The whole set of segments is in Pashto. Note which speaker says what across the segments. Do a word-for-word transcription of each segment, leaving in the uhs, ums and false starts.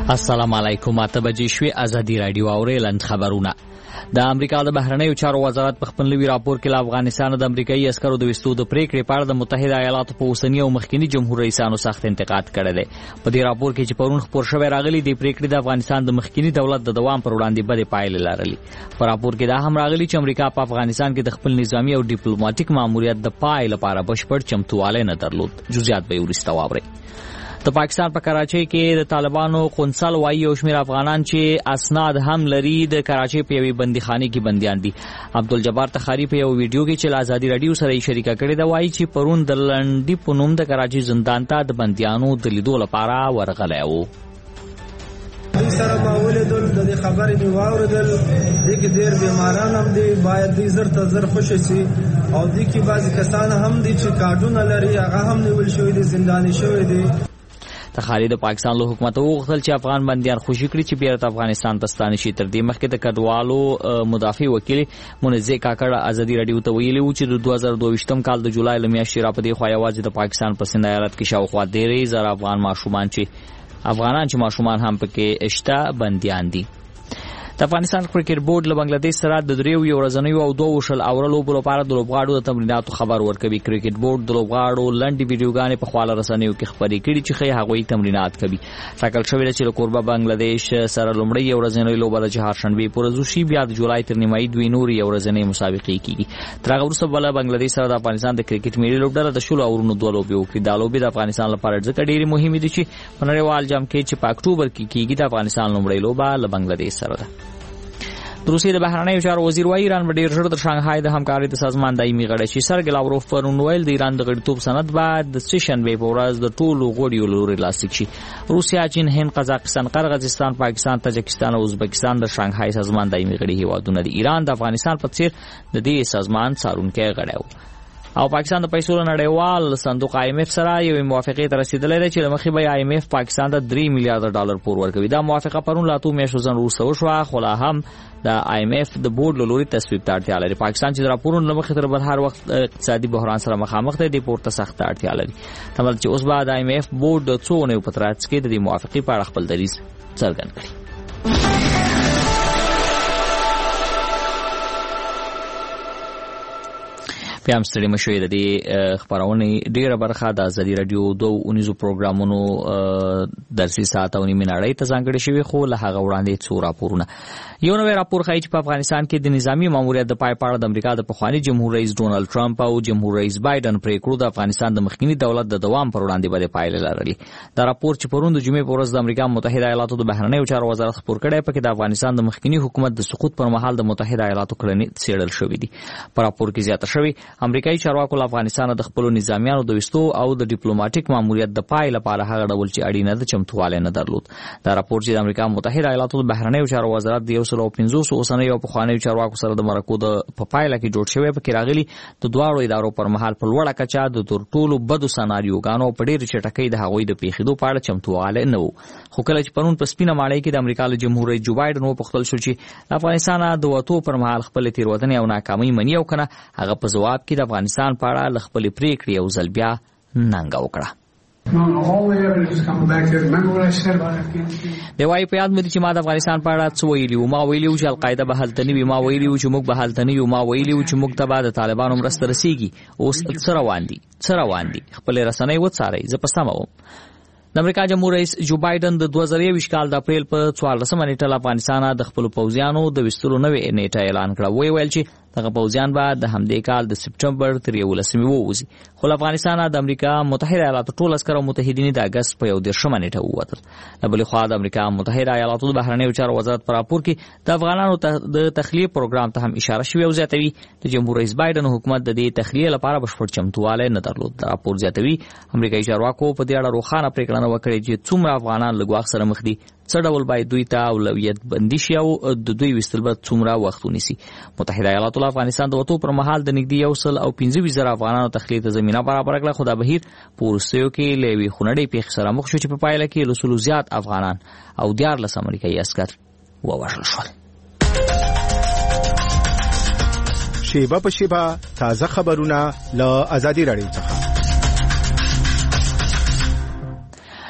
Speaker 1: السلام علیکم. اته بجې شوې. ازادي رادیو اورېلند خبرونه. د امریکا د بهرنیو چارو وزارت په خپل نوي راپور کې له افغانستان د امریکایي عسکرو د وستو د پریکړې په اړه د متحده ایالاتو په اوسنی او مخکنی جمهور رئیسانو سخت انتقاد کړی دی. په دې راپور کې چې پرون خبر شوی راغلی دی پریکړې د افغانستان د مخکنی دولت د دوام پر وړاندې بده پایلې لرلې. په راپور کې دا هم راغلی چې امریکا په افغانستان کې د خپل نظامی او ډیپلوماټیک ماموریت د پای لپاره بشپړ چمتووالی نه درلود. جزئیات به وروسته واورئ. د پاکستان په کراچۍ کې د طالبانو قونسل وايي او شمیر افغانان چې اسناد هم لري د کراچۍ په یوې بندیخانه کې بنديان دي. عبدالجبار تخاری په یو ویډیو کې چې آزادي رادیو سره یې شریکه کړې ده وایي چې پرون د لنډي په نوم د کراچۍ زندان ته د بنديانو د لیدو لپاره ورغلی و.
Speaker 2: دوی سره ما ولیدل، د دې خبرې مې واورېدل، دې کې ډېر بیماران هم دي، باید دوی زر ته زر خوشي شي، او دې کې بعضې کسان هم دي چې کارډونه لري، هغه هم نیول شوي دي، زنداني شوي دي.
Speaker 1: تخاری د پاکستان له حکومت وغوښتل چې افغان بندیان خوشي کړي چې بیرته افغانستان ته ستانه شي. تر دې مخکې د کډوالو مدافع وکیل منزه کاکړ آزادي رادیو ته ویلي و چې د دوه زره دوه کال د جولای له میاشتې را په دې خوا یوازې د پاکستان په سند ایالت کې شاوخوا درې زره افغان ماشومان چې افغانان چې ماشومان هم پکې شته بندیان دي. د افغانستان کرکټ بورډ له بنگلاديش سره د دریو یو ورځنیو او دوه شل اورلو په لپاره د لوبغاړو د تمریناتو خبر ورکوي. کرکټ بورډ د لوبغاړو لنډي ویډیوګانې په خواله رسنیو کې خبرې کړي چې خې هغوی تمرینات کوي. ټاکل شوی دی چې له کوربه بنگلاديش سره لومړی یو ورځنی لوبه د چهارشنبه پر ورځ شي، بیا د جولای تر نیمایي دوی نور یو ورځنی مسابقې کیږي. تر هغه وروسته بل بنگلاديش سره د افغانستان د کرکټ ملي لوبډله د شلو اورونو دوه لوبې وکړي. دا لوبې د افغانستان لپاره ځکه ډېرې مهمې دي چې په نړیوال جام کې چې په اکتوبر کې کیږي د افغانستان لومړی لوبه له بنگلاديش سره ده. د روسیې د بهرنیو چارو وزیر وايي ایران به ډېر ژر د شانګهای د همکارۍ د سازمان دایمي غړی شي. سرګی لاوروف پرون ویل د ایران د غړیتوب سند بعد د سشنبه په ورځ د ټولو غړیو لوري لاسلیک شي. روسیا، چین، هند، قزاقستان، قرغیزستان، پاکستان، تاجکستان او ازبکستان د شانګهای سازمان دایمي غړي هیوادونه دي. ایران د افغانستان په څیر د دې سازمان څارونکی غړی و. او پاکستان د پیسو نړیوال صندوق آی ایم اف سره یو موافقه ته رسیدلې ده چې لمخې به آی ایم اف پاکستان ته درې میلیارډ ډالر پور ورکوي. دا موافقه پرون لا تو میاشتو ځن وروسته وشوه، خو لا هم د آی ایم اف د بورډ له لوري تصویب ته اړتیا لري. پاکستان چې د راپورونو لمخې تر بل هر وخت اقتصادي بحران سره مخامخ دی، د پورته سخت اړتیا لري. تمل چې اوس بعد آی ایم اف بورډ د څو نه په ترڅ کې د دې موافقه په اړه خپل دریځ څرګند کړي. بیا هم ستړي مشوي. د دې خبرونې ډیره برخه د ازادي رادیو دوه اونیزو پروګرامونو درسي ساعت او نیمه نړۍ ته ځانګړې شوي، خو له هغه وړاندې څو راپورونه. یو نوی راپور ښایي چې په افغانستان کې د نظامی ماموریت د پای په اړه د امریکا د پخواني جمهور رئیس ډونالد ټرمپ او جمهور رئیس بایدن پریکړو د افغانستان د مخکنی دولت د دوام پر وړاندې بده پایلې لرلې. دا راپور چې پرون د جمعې په ورځ د امریکا متحده ایالاتو د بهرنیو چارو وزارت خبر کړی په کې د افغانستان د مخکنی حکومت د سقوط پر مهال د متحده ایالاتو کړنې څېړل شوې دي. په راپور کې زیاته شوی امریکایي چارواکو له افغانستان د خپل نظامیانو د وستو او د ډیپلوماټیک ماموریت د پای لپاره هغه ډول چې اړینه د چمتووالی نه درلود. دا راپور چې د امریکا متحده ایالاتو د بهرنیو چارو وزارت د یو سل او پنځوس اوسنیو او پخوانیو چارواکو سره د مرکو د په پایله کې جوړ شوی په کې راغلي د دواړو ادارو پر مهال په لوړه کچه د تر ټولو بدو سناریوګانو په ډېر چټکۍ د هغوی د پیښېدو په اړه چمتووالی نه و. خو کله چې پرون په سپینه ماڼۍ کې د امریکا له جمهور رئیس جو بایدن وپوښتل شو چې افغانستان د وتو پر مهال خپل تیروتنې او ناکامۍ مني او کنه، هغه په ځواب کې د افغانستان په اړه له خپل پریکړې یو ځل بیا ننګه وکړه. دی وايي په یاد مې چې ما د افغانستان په اړه څه ویلي وو. ما ویلي وو چې القاعده به هلته نه وي، ما ویلي وو چې موږ به هلته نه یو، ما ویلي وو چې موږ ته به د طالبانو مرسته رسیږي. اوس څه روان دي څه روان دي خپلې رسنۍ وڅارئ. زه په سمه وم. د امریکا جمهور رئیس جو بایدن د دوه زره یوویشت کال د اپریل په څوارلسمه نیټه له افغانستانه د خپلو پوځیانو د ویستلو نوې نیټه اعلان کړه. ویې ویل چې دغه پوځیان به د همدې کال د سپټمبر تر یولسمې ووځي، خو له افغانستانه د امریکا متحده ایالاتو ټول عسکر او متحدین د اګست په یو دېرشمه نیټه ووتل. له بلې خوا د امریکا متحده ایالاتو د بهرنیو چارو وزارت په راپور کې د افغانانو د تخلیې پروګرام ته هم اشاره شوې او زیاتوي د جمهور رئیس بایدن حکومت د دې تخلیې لپاره بشپړ چمتووالی نه درلود. د راپور زیاتوي امریکایي چارواکو په دې اړه روښانه پرېکړه نه وکړې چې څومره افغانان له ګواښ سره مخ دي، څه ډول باید دوی ته اولویت بندي شي او د دوی ویستل به څومره وخت ونیسي. متحده ایالاتو له افغانستان د وتو پر مهال د نږدې یو سل او پنځه ویشت زره افغانانو تخلیې ته زمینه برابره کړه، خو دا بهیر په وروستیو کې له یوې خونړۍ پیښې سره مخ شو چې په پایله کې له سلو زیات افغانان او دیارلس امریکایي عسکر ووژل شول.
Speaker 3: شیبه په شیبه تازه خبرونه له ازادي رادیو څخه.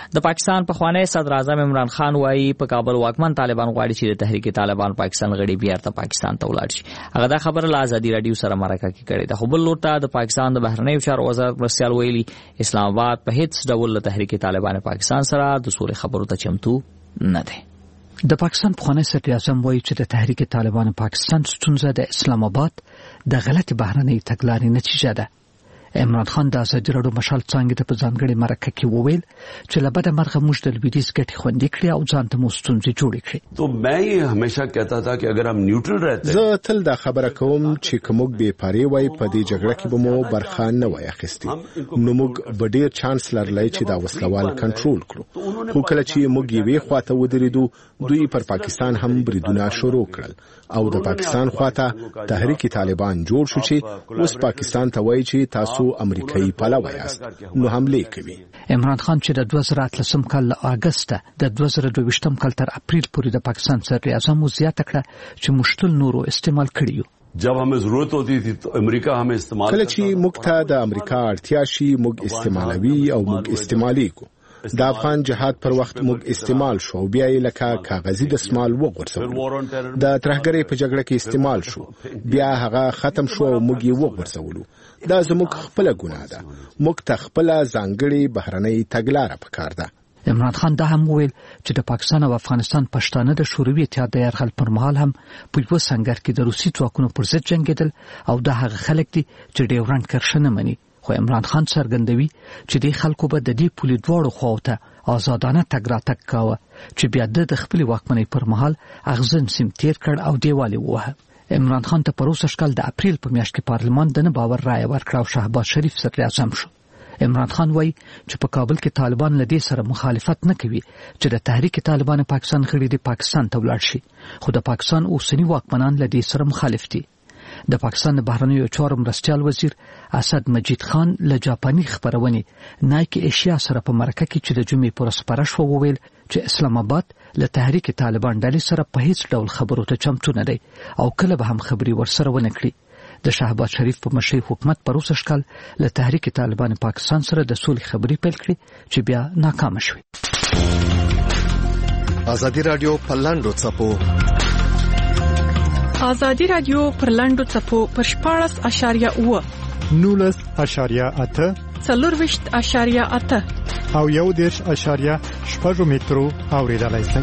Speaker 1: د پاکستان پخوانی صدر اعظم عمران خان وايي په کابل واکمن طالبان غواړي چې د تحریک طالبان پاکستان غړي بیرته پاکستان ته ولاړ شي. هغه دا خبره له ازادي رادیو سره مرکه کې کړې ده. خو بل لور ته د پاکستان د بهرنیو چارو وزارت مرستیال ویلي اسلام آباد په هیڅ ډول له تحریک طالبان پاکستان سره د سولې خبرو ته چمتو نه دی.
Speaker 4: د پاکستان پخوانی صدر اعظم وایي چې د تحریک طالبان پاکستان ستونزه د اسلام آباد د غلط بهرنۍ تګلارې نتیجه ده. عمران خان د ازادي راډیو مشال څنګه ته په ځانګړي مرکه کې وویل چې له بده مرغه موږ د لویدیځ ګټې خوندې کړې او ځان ته مو ستونزې جوړې کړې.
Speaker 5: تو मैं ये हमेशा कहता था कि अगर हम न्यूट्रल रहते
Speaker 3: زه تل دا خبره کوم چې کوم به پاره وای په دې جګړه کې به مو برخه نه وای اخیستي نو موږ به ډیر چانس لرلای چې دا وسلوال کنټرول کړو. خو کله چې موږ یې خواته ودرېدو دوی پر پاکستان هم بریدونه شروع کړل او د پاکستان خواته تحریک طالبان جوړ شو چې اوس پاکستان ته وایي چې تاسو امریکایي پلوی یاست نو حمله کوي.
Speaker 4: عمران خان چې د دوه زره اتلسم کال له اگست د دوه زره دوه ویشتم کال تر اپریل پورې د پاکستان صدر اعظم زیاته کړه چې مشتل نورو استعمال کړیو.
Speaker 5: जब हमें जरूरत होती थी तो अमेरिका हमें इस्तेमाल
Speaker 3: کله چې موږ ته د امریکا اړتیا شي موږ استعمالوي او موږ استعمالي کو. د افغان جهاد پر وخت موږ استعمال شو بیا یې لکه کاغذي دسمال وغورځول. د ترهګرۍ په جګړه کې استعمال شو بیا هغه ختم شو او موږ یې وغورځولو. دا زموږ خپل ګناه ده. موږ ته خپل ځانګړي بهرنۍ تګلارې پکار ده.
Speaker 4: عمران خان دا هم ویل چې د پاکستان او افغانستان پښتانه د شوروي اتحاد د یرغل پر مهال هم په یو سنگر کې د روسي ځواکونو پر ضد جنگیدل او دا هغه خلک دي چې ډیورنډ کرښه نه مني. خو عمران خان څرګندوي چې د خلکو به د دې پولې دواړو خواته آزادانه تګ راتګ کاوه چې بیا د خپل واکمنۍ پر مهال اغزن سیم تیر کړ او دیوالې ووهه. عمران خان ته پروسه شکل د اپریل په میاشت کې پارلمان د نه باور رائے ورکړ او شهباز شریف صدر اعظم شو. عمران خان وایي چې په کابل کې طالبان له دې سره مخالفت نه کوي چې د تحریک طالبان پاکستان غړي د پاکستان ته ولاړ شي. خو د پاکستان اوسنی واکمنان له دې سره مخالف دي. د پاکستان د بهرنیو چارو مرستیال وزیر اسد مجید خان له جاپاني خبرونې نایکی ایشیا سره په مرکه کې چې د جمعې پر سپاره شو وویل چې اسلام آباد له تحریک طالبان ډلې سره په هیڅ ډول خبرو ته چمتو نه دی او کله به هم خبري ورسره ونه کړي. د شهباز شریف په مشرۍ حکومت پروسه شکل له تحریک طالبان پاکستان سره د سولې خبري پیل کړې چې بیا ناکام شوه.
Speaker 3: ازادي رادیو پلاندو چپو
Speaker 6: ازادي رادیو پر لاندو چپو پر شپاړس اشاریه اوه
Speaker 7: نولس اشاریه اته
Speaker 6: څلورویشت اشاریه اته
Speaker 7: او یو دېرش اشاریه شپږ مترو اوریدلای شئ.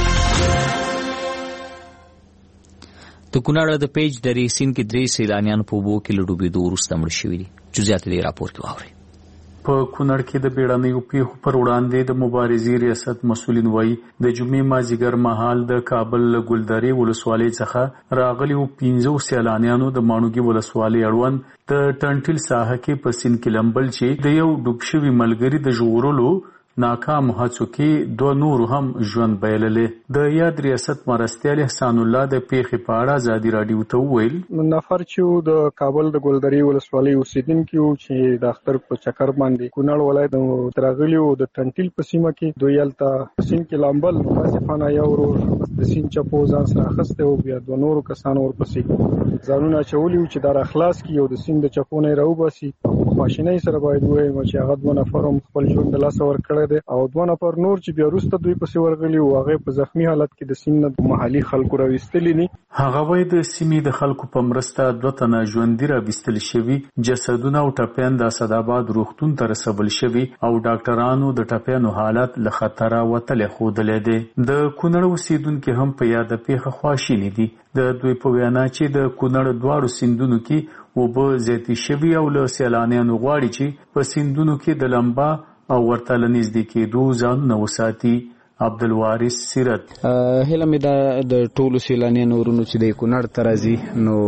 Speaker 1: د کونړ د پیج درې سین کې درې سیلانیان په اوبو کې له ډوبېدو وروسته مړه شوي دي. جزئیات دې راپور کې واورئ.
Speaker 8: په کونړ کې د بیړنیو پیښو پر وړاندې د مبارزې ریاست مسؤلین وایي د جمعې مازیګر مهال د کابل ګلدرې ولسوالۍ څخه راغلیو پنځو سیلانیانو د ماڼوګي ولسوالۍ اړوند د ټنټل ساحه کې په سین کې لمبل چې د یو ډوب شوي ملګري د ژغورلو ناکام هڅو کې دوه نور هم ژوند بایللې. د یاد ریاست مرستیال احسان الله د پیښې په اړه ازادي راډیو ته وویل
Speaker 9: نفر چې د کابل د ګلدرې ولسوالۍ اوسیدونکي وو چې د اختر په چکر باندې کونړ ولایت د تراغلیو د ټنټل په سیمه کې دوی یلته سین کې لامبل مصفانه یو ورو د سین چپو ځان سره اخسته او بیا د نورو کسانو ورپسې ځانونه چولیو چې در اخلاص کی او د سین د چپو نه راوباسي ماشینای سره باید وای چې هغه دوه نفر هم خپل ژوند د لاس ور کړی او دوه نفر نور چې بیا وروسته دوی پسې ورغلي او هغه په زخمی حالت کې د سین نه محلي خلکو راوستلي ني.
Speaker 8: هغه وای د سیمې د خلکو په مرسته دوه تنه ژوندۍ راوستل شوي جسدونه او ټپیان د اسداباد روغتون ته رسول شوي او ډاکټرانو د ټپیانو حالت له خطره وتلې ښودلې دي. د کونړ اوسیدونکو هم په یاد پیښه خواشیني دي. د دوی په وینا چې د کونړ دواړو سیندونو کې اوبه زیاتې شوي او له سیلانیانو غواړي چې په سیندونو کې د لمبا او ورته لنږدې کېدو ځانونه وساتي. عبدالوارث سیرت
Speaker 10: هله مې دا د ټولو سیلانیانو ورونو چې د کونړ ته راځي نو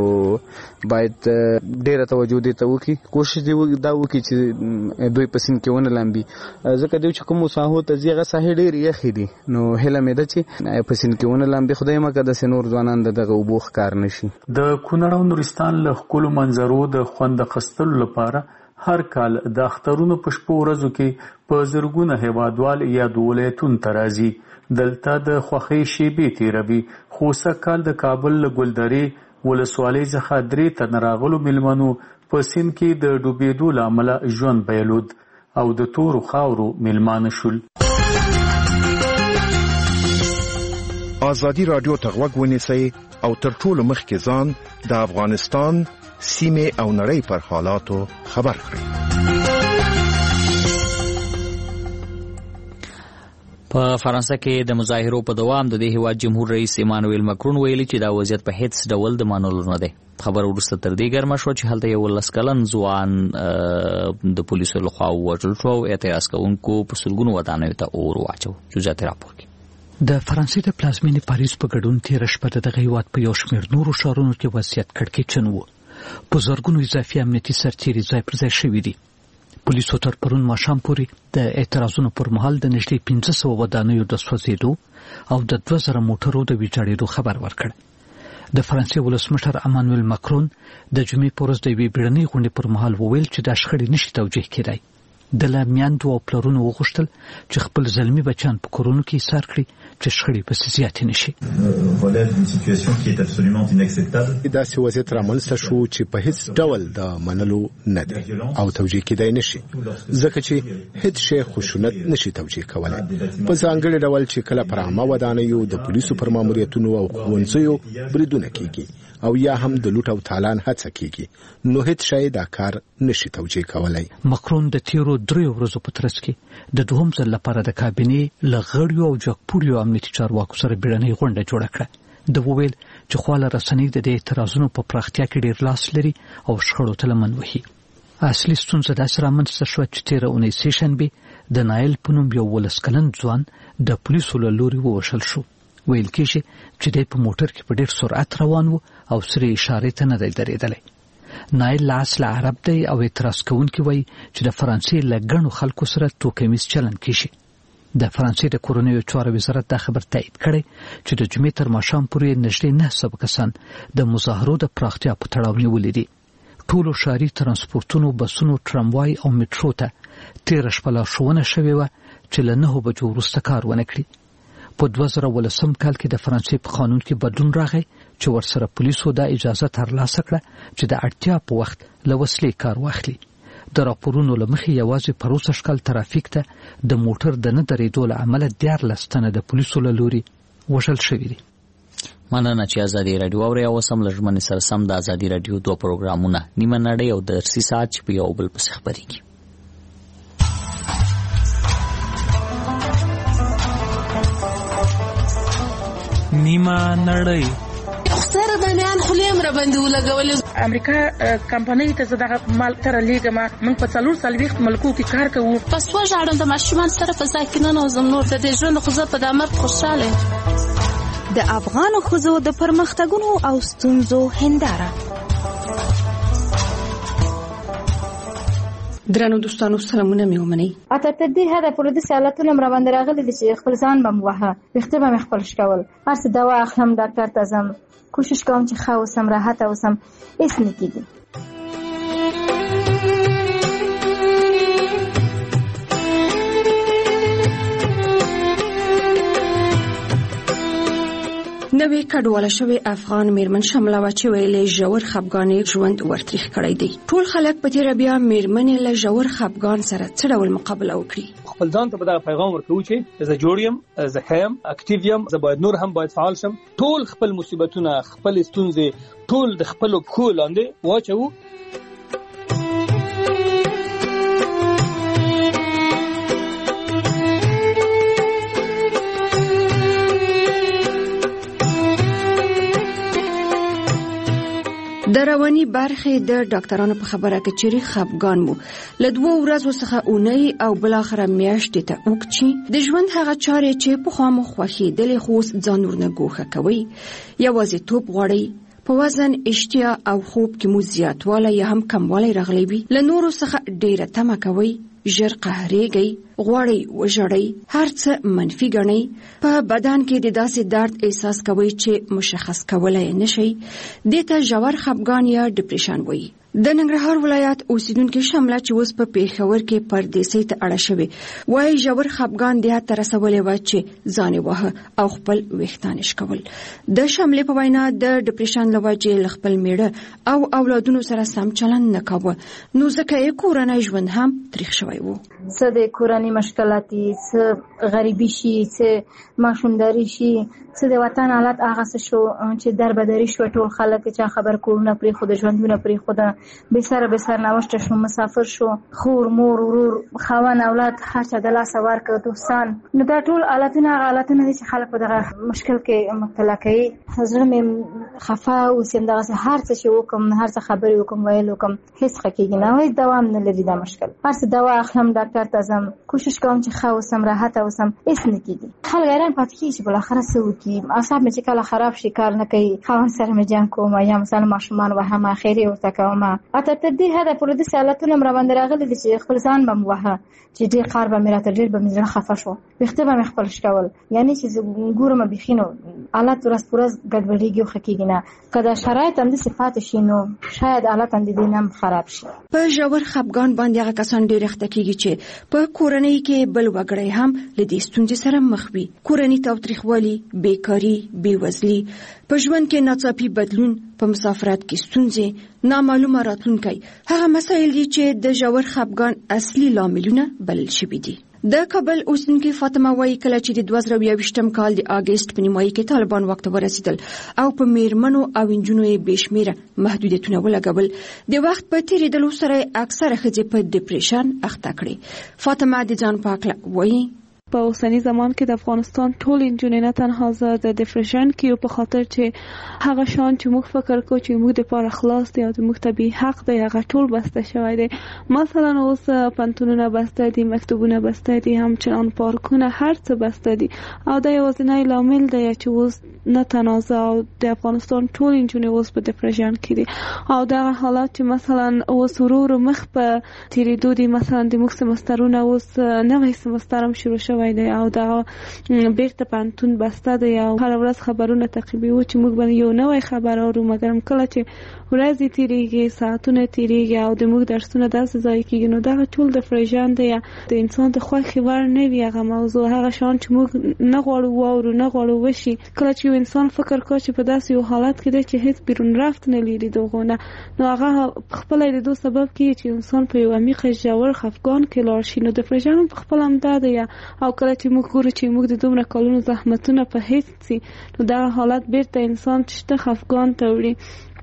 Speaker 10: باید ډېره توجه دې ته وکړي کوشش دې دا وکړي چې دوی په سیند کې ونه لامبي ځکه دوی چې کومو ساحو ته ځي هغه ساحې ډېرې یخې دي نو هله مې ده چې په سیند کې ونه لامبي خدای مکړه داسې نور ځوانان د دغه اوبو ښکار نه شي.
Speaker 8: د کونړ او نورستان له ښکلو منظرو د خوند اخیستلو لپاره هر کال د اخترونو په شپو ورځو کې په زرګونه هیوادوال یا د ولایتونو ته راځي. دلته د خوښۍ شیبې تېروي. خو سږکال د کابل له ګلدرې ولسوالۍ څخه درې تنه راغلو میلمنو په سیند کې د ډوبېدو له امله ژوند بایلود او د تورو خاورو میلمانه شول.
Speaker 11: ازادي رادیو ته غوږ ونیسئ او تر ټولو مخکې ځان د افغانستان سیمه او نړۍ پر حالاتو خبر کړئ.
Speaker 1: په فرانسه کې د مظاهرو په دوام د دې هیواد جمهور رئیس ایمانوئل ماکرون ویلي چې دا وضعیت په هیڅ ډول د منلو نه دی. خبر وروسته تر دې ګرمه شو چې هلته یو لس کلن ځوان د پولیسو لخوا ووژل شو او اعتراض کوونکو په سلګونو ودانیو ته اور واچو. جوجات راپور کوي.
Speaker 4: د فرانسې د پلازمینې پاریس په ګډون تیر شپه د دغه هیواد په یو شمېر نورو ښارونو کې وضعیت کړکېچن و. په زرګونو اضافي امنیتي سرتیري ځای پر ځای شوي دي. پولیسو تر پرون ماښام پورې د اعتراضونو پر مهال د نږدې پنځه سوه ودانیو د سوځېدو او د دوه زره موټرو د ویجاړېدو خبر ورکړ. د فرانسې ولسمشر امانوئل ماکرون د جمعې په ورځ د یوې بیړنۍ غونډې پر مهال وویل چې دا شخړې نشي توجیه کېدای. د له میندو او پلرونو وغوښتل چې خپل زلمي بچیان په کورونو کې ایسار کړي چې شخړې پسې زیاتې نشي.
Speaker 3: داسې وضعیت رامنځته شو چې په هیڅ ډول د منلو نه دی او توجیه کېدای نشي، ځکه چې هیڅ شی خشونت نشي توجیه کولی، په ځانګړي ډول چې کله پر عامه ودانیو د پولیسو پر ماموریتونو او ښوونځیو بریدونه کېږي او یا هم د لوټ او تالان هڅه کېږي، نو هیڅ شی دا کار نشي توجیه کولی.
Speaker 4: ماکرون د تیرو دریو ورځو په ترڅ کې د دوهم ځل لپاره د کابینې له غړیو او جګپوړیو امنیتي چارواکو سره بیړنۍ غونډه جوړه کړه. د وویل چې خواله رسنۍ د دې اعتراضونو په پراختیا کې ډېر لاس لري او شخړو ته لمن وهي. اصلي ستونزه داسې رامنځته شوه چې تېره اونۍ سې شنبې د نایل په نوم یو ولس کلن ځوان د پولیسو له لوري ووژل شو. ویل کېږي چې دی په موټر کې په ډېر سرعت روان و او سرې اشارې ته نه دی درېدلی. نایل له اصله عرب دی او اعتراض کوونکي وایي چې د فرانسې له ګڼو خلکو سره توکمیز چلن کېږي. د فرانسې د کورنیو چارو وزارت دا خبر تایید کړی چې د جمعې تر ماښام پورې نږدې نه سوه کسان د مظاهرو د پراختیا په تړاو نیولي دي. ټولو ښاري ترانسپورتونو، بسونو، ټراموای او میټرو ته تېره شپه لارښوونه شوې وه چې له نهو بجو وروسته کار ونه کړي. په دوه زره ولسم کال کې د فرانسې په قانون کې بدلون راغی چې ورسره پولیسو دا اجازه ترلاسه کړه چې د اړتیا په وخت له وسلې کار واخلي. د راپورونو له مخې یوازې په روسه شکل ترافیک ته د موټر د نه درېدو له امله دیارلس تنه د پولیسو له لوري وژل شوي دي.
Speaker 1: مننه چې ازادي رادیو اورئ. او سم له ژمنې سره سم د ازادي رادیو دوه پروګرامونه نیمه نړۍ او درسي ساعت چې په یو بل پسې خپرېږي.
Speaker 12: نیمه نړۍ
Speaker 13: سره د میان خلیم را باندې ولګولې.
Speaker 6: امریکا کمپنۍ ته زداغه مال تر لیګه ما من په څلور سالويخت ملکو کې کار کوو.
Speaker 13: پس و ژړم د ماشومان سره په ځای کې نه نوزم نور د دې ژوند خو زه په دامر خوشاله.
Speaker 14: د افغان ښځو د پرمختګونو او ستونزو هنداره.
Speaker 6: درنو دوستانو سلامونه مې ومنئ.
Speaker 15: اته تر دې حده پورې د سیالتونو مر باندې راغلي دي چې خپل ځان بم وهه وخته به مې خپل شکول هر څه دوا اخلم ډاکټر ته ځم کوشش کوم چې ښه اوسم راحت اوسم هیڅ نه کېږي.
Speaker 6: نوې کډواله شوې افغان میرمن شمله و چې ویلې ژور خپګان ژوند ورتریخ کړی دی. ټول خلک په دې بیا میرمنې له ژور خپګان سره څه ډول مقابله وکړي.
Speaker 16: خپل ځان ته به دا پیغام ورکوي چې زه جوړ یم، زه ښه یم، اکټیو یم، زه باید نور هم باید فعال شم. ټول خپل مصیبتونه، خپل ستونزې ټول د خپلو پښو لاندې واچوو.
Speaker 6: د رواني برخې د ډاکټرانو په خبره کې چې خپګان مو له دوه ورځو څخه اونۍ او بل اخره میاشتې ته وکړي. د ژوند هغه چارې چې په خوا مو خوښي دلې خو ځان ورنه ګوښه کوي. یوازې توپ غواړي، په وزن، اشتیا او خوب کې مو زیاتوالی یا هم کموالی راغلی وي. له نورو څخه ډیره تمه کوي، ژر قهرېږئ، غواړئ وژړئ، هر څه منفي ګڼئ، په بدن کې د داسې درد احساس کوئ چې مشخص کولی نشئ. دې ته ژور خپګان یا ډپریشن وایي. د ننګرهار ولایت اوسیدونکو شمله چې اوس په پیښور کې پردیسۍ ته اړه شوې وایي ژور خپګان دې ته رسولی و چې ځان یې واهه او خپل ویښتان یې شکول. د شملې په وینا د ډپریشن له وجې له خپل میړه او اولادونو سره سم چلند نه کاوه، نو ځکه یې کورنی ژوند هم تریخ شوی و.
Speaker 15: څه د کورنۍ مشکلاتي، څه غریبي شي، څه ماشومداري شي، څه د وطن حالت هغه څه شو چې دربدري شو، ټول خلک چې خبر کورونه پرې خو د ژوندونه پرې خو د به سره به سر نوشته شو، مسافر شو، خور مور ورور خاون اولاد هر چا د لاس ورکړ دوستان. نو دا ټول حالتونه حالتونه دي چې خلک په دغه مشکل کې مبتلا کوي. زړه مې خفه اوسم، دغه هر څه چې وکم، هر څه خبرې وکم، ویل وکم، هیڅ خکېږي نه، هیڅ دوام نه لري دا مشکل. هر څه دوا اخلم، ډاکټر ته ځم، کوشش کوم چې ښه اوسم، راحت اوسم، هیڅ نه کېږي. خلک حیران پاتې کېږي چې بالاخره څه وکړي. اعصاب مې چې کله خراب شي کار نه کوي، خاوند سره مې جنګ کوم یا مثلا ماشومان وهم، خیرې ورته کوم. اته تر دې حده پورې داسې حالتونه م راباندې راغلي دي چې خپل ځان به م وهه چې ډېر کار به مې راته ډېر به مې زړه خفه شو، ویښته به مې خپل شکول. یعنې چې زه ګورم بیخي نو حالت ورځ په ورځ ګډوډېږي او ښه کېږي نه. که دا شرایط همداسې پاتې شي نو شاید حالت هم د دې نه هم خراب شي.
Speaker 6: په ژور خفګان باندې هغه کسان ډېر اخته کېږي چې په کورنۍ کې بل وګړی هم له دې ستونزې سره مخ وي. کورني تاوتریخوالي، بیکاري، بېوزلي، په ژوند کې ناڅاپي بدلون، په مسافرت کې ستونزې، نامعلومه راتلونکی، هغه مسایل دي چې د ژور خفګان اصلي لاملونه بلل شوي دي. د کابل اوسیدونکې فاطمه وایي کله چې د دوه زره یوویشتم کال د اګست په نیمایي کې طالبان واک ته ورسېدل او په میرمنو او نجونو یې بې شمېره محدودیتونه ولګول، د وخت په تېرېدلو سره اکثره ښځې په ډپریشن اخته کړې. فاطمه د ځان په هکله وایي
Speaker 17: په اوسنی زمان کې د افغانستان ټول انجونې نه تنها زه د ډپریشن کې په خاطر چې هغه شان چې موږ فکر کوو چې موږ د پاره خلاص دی او د موږ طبیعي حق دی هغه ټول بسته شوی دی. مثلا اوس پنتونونه بسته دي، مکتوبونه بسته دي، همچنان پارکونه، هر څه بسته دي او دا یوازینی لامل دی چې اوس نه تنازع او د افغانستان ټول انجونې اوس په ډپریشن کې دي او دغه حالات چې مثلا اوس ورو ورو مخ په تېرېدو دي. مثلا د موږ سمسترونه اوس نوی سمستر هم شروع شوی دی او دا بیرته پانتون بسته دی او هر ورځ خبرونه تعقیبوي چې موږ باندې یو نوی خبر اورو، مګر کله چې ورځې تیریږي، ساعتونه تیریږي او د موږ درسونه داسې ضایع کېږي نو دغه ټول ډپریشن دی. د انسان د خوښې وړ نه وي هغه موضوع، هغه شان چې موږ نه غواړو واورو، نه غواړو وشي. کله چې یو انسان فکر کوي چې په داسې یو حالت کې دی چې هیڅ بیرون رفت نه لري دغه نه، نو هغه خپل د دو سبب کېږي چې انسان په یو عمیق ژور خفګان کې لاړ شي. نو ډپریشن په خپل هم دا دی او کله چې موږ ګورو چې موږ د دومره کلونو زحمتونه په هیڅ سي نو دا حالت بیرته انسان چې خفګان ته وړي.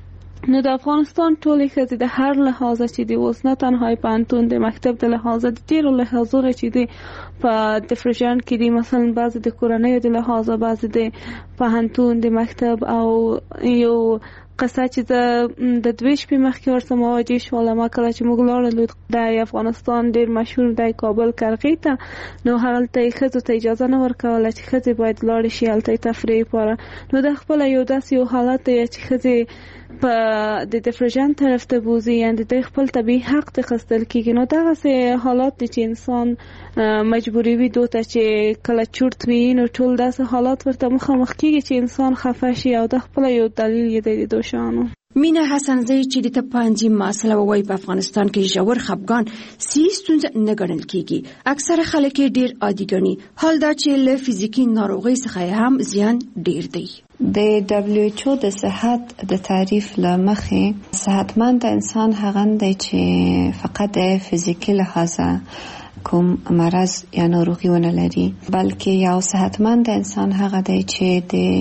Speaker 17: نو د افغانستان ټولې ښځې د هر لحاظه چې دی اوس نه تنها پانتون د مکتب د لحاظه د ډېرو لحاظونو چې دی په ډپریشن کې دي، مثلا بعضې د کورنیو د لحاظه، بعضې د پوهنتون د مکتب. او یو قصه چې د د دوی شپې مخکې ورته مواجه شوم، ما کله چې موږ لاړلو د افغانستان ډېر مشهور دی کابل کرغې ته، نو هلته یې ښځو ته اجازه نه ورکوله چې ښځې باید لاړې شي هلته یې تفریح لپاره. نو دا خپله یو داسې یو حالت دی چې ښځې په د ډپریشن طرف ته بوزي، یعنې د خپل طبیعي حق ته خستل کېږي. نو دغسې حالات دي چې انسان مجبوري وي دو ته چې کله چورت وي نو ټول داسې حالات ورته مخامخ کېږي چې انسان خفه شي او د خپله یو دلیل یې دی د دو شانو.
Speaker 6: مینا حسنزی چې د تپانځي مسله وایي په افغانستان کې ژور خفګان سي ستونزه نه ګڼل کېږي، اکثره خلک یې ډېر عادي ګڼي، حال دا چې له فزیکي ناروغۍ څخه هم زیان ډېر دی.
Speaker 18: د دبلیو ایچ او د صحت د تعریف له مخې صحتمند انسان هغه دی چې فقط د فزیکي لحاظه کوم مرض یا ناروغي ونه لري، بلکې یو صحتمند انسان هغه دی چې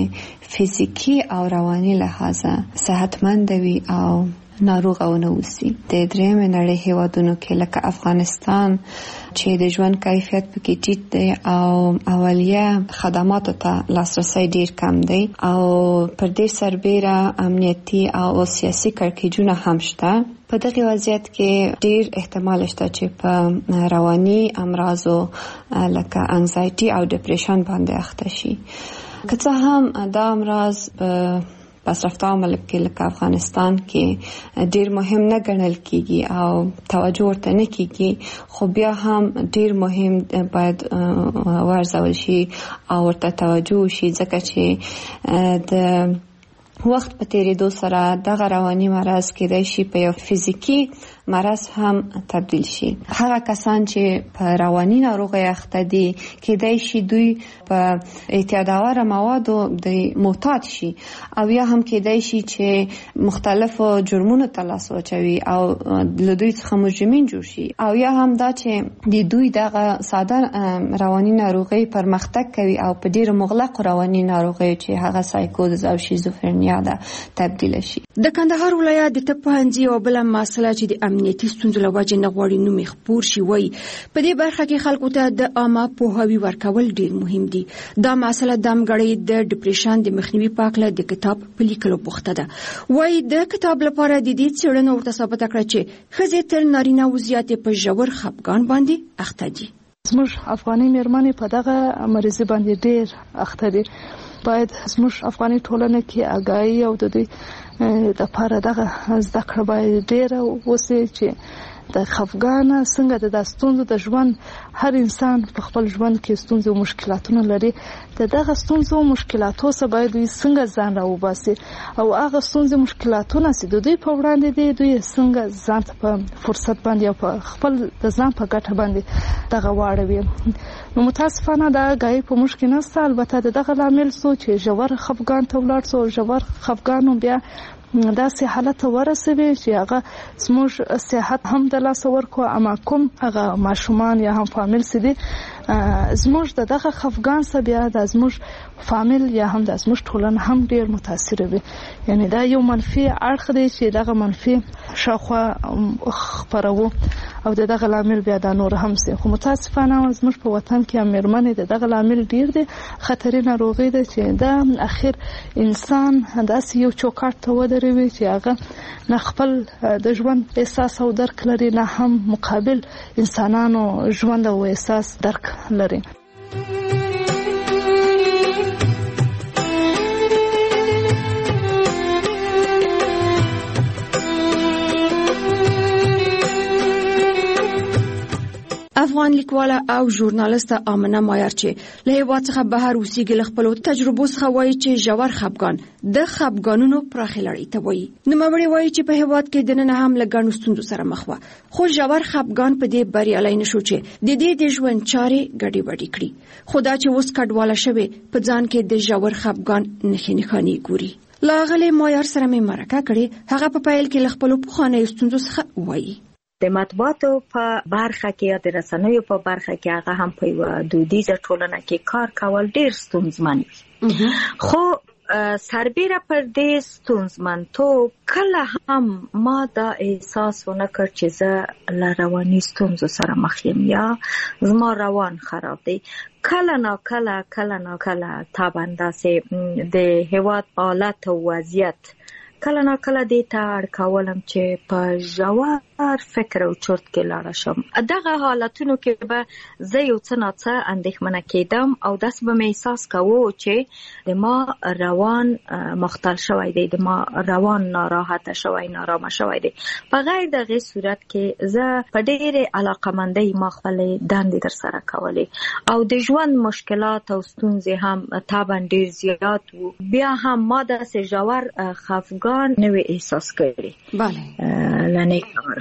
Speaker 18: د فزیکی او رواني لحاظه صحتمند وي او ناروغ او نه وسی. د درېیم نړۍ هیوادونو کې لکه افغانستان چې د ژوند کیفیت پکې ټیټ دی او اولیه خدماتو ته لاسرسی ډیر کم دی او پر دې سربېره امنیتي او سیاسي کړکېچونه هم شته. په دغه وضعیت کې ډیر احتمال شته چې په رواني امراضو لکه انزایټي او ډپریشن باندې اخته شي. که څه هم دا امراض په پسرفته ملک کې لکه افغانستان کې ډیر مهم نه ګڼل کیږي او توجه ورته نه کیږي، خو بیا هم ډیر مهم باید ورزول شي او ورته توجه شي، ځکه چې د وخت په تیریدو سره دغه رواني مرض کېدای شي په یو فزیکی مرض هم تبدیل شي. هغه کسان چې په رواني ناروغۍ اخته دي کېدای شي دوی په اعتیادآوره موادو د معتاد شي او یا هم کېدای شي چې مختلفو جرمونو ته لاس واچوي او له دوی څخه مجرمین جوړ شي او یا هم دا چې د دوی دغه ساده رواني ناروغۍ پرمختګ کوي او په ډېر مغلق رواني ناروغۍ چې هغه سایکوز او شیزوفرنیا ده تبدیل شي.
Speaker 6: د کندهار ولایت د طب پوهنځي او بل مسله چې د امنیتي ستونزو له وجې نه غواړي نوم خپور شي وایي په دې برخه کې خلکو ته د عامه پوهاوي ورکول ډېر مهم دي. دا مسله د امګړې د ډیپریشن د مخنیوي په اړه د کتاب په لیکلو بوخته ده. وایي د کتاب لپاره د دې څېړنه ورته ثابته کړه چې ښځې تر نارینه و زیاتې په ژور خفګان باندې اخته دي.
Speaker 19: زموږ افغاني مېرمنې په دغه مریضي باندې ډېر اخته دي. باید زموږ افغاني ټولنه کې آګاهي او د دوی د لپاره دغه زده کړه باید ډېره وسي چې د خفګان څنګه د ستونزو د ژوند هر انسان په خپل ژوند کې ستونزې او مشکلاتونه لري. د دغه ستونزو او مشکلاتو څخه باید دوی څنګه ځان راوباسي او هغه ستونزې مشکلاتونه چې د دوی په وړاندې دي دوی څنګه ځان په فرصت باندې او په خپل د ځان په ګټه باندې دغه واړوي. نو متاسفانه دا آګاهي په موږ کې نشته. البته د دغه لامل څو چې ژور خفګان ته ولاړ څو ژور خفګان بیا داسې حالت ورسوي چې هغه زموږ صحت هم د لاسه ورکو اما کوم هغه ماشومان یا هم فامیل سي دي زموږ د دغه خفګان څخه بیا د زموږ فامیل یا هم د زموږ ټولنه هم ډیر متاثر وي. یعنی دا یو منفي اړخ دی چې دغه منفي شاخوا خپرو او دغه لامل بیا د نور هم سي. خو متاسفانه زموږ په وطن کې امرمنې د دغه لامل ډیر دي. خطري ناروغي ده چې دا اخر انسان داسې یو چوکاټ ته ودروي چې هغه نه خپل د ژوند احساس او درک لري نه هم مقابل انسانانو ژوند او احساس درک لري.
Speaker 6: افغان لیکواله او ژورنالیست آمنه مایار چې له هېواد څخه بهر اوسېږي له خپلو تجربو څخه وایي چې ژور خفګان د خفګانونو پراخې لړۍ ته وایي. نوموړې وایي چې په هېواد کې دننه هم له ګڼو ستونزو سره مخ وه خو ژور خفګان په دې بریالی نه شو چې د دې د ژوند چارې ګډې وډې کړي. خو دا چې اوس کډواله شوې په ځان کې د ژور خفګان نښې نښانې ګوري. له هغې مایار سره مې مرکه کړې. هغه په پیل کې له خپلو پخوانیو ستونزو څخه وایي.
Speaker 20: د مطبوعاتو په برخه کې یا د رسنیو په برخه کې هغه هم په یو دودیزه ټولنه کې کار کول ډیر ستونزمن وي. خو سربیره پر دې ستونزمنتوب کله هم ما دا احساس ونه کړ چې زه له رواني ستونزو سره مخ یم یا زما روان خراب دی. کله نا کله کله نا کله طبعا داسې د هېواد حالت او وضعیت کله نا کله دې ته اړ کولم چې په ژور فکر او چرت کې لاړه شم. دغه حالتونو کې به زه یو څه ناڅه اندېښمنه کېدم او داسې به مې احساس کوو چې د ما روان مختل شوی دی، د ما روان ناراحته شوی نارامه شوی دی. په غیر دغه صورت کې زه په ډېرې علاقمندۍ ما خپلې دندې ترسره کولې او د ژوند مشکلات او ستونزې هم طبعا ډېر زیات وو. بیا هم ما داسې ژور خفګان نوې احساس کړي.
Speaker 6: بله
Speaker 20: لنه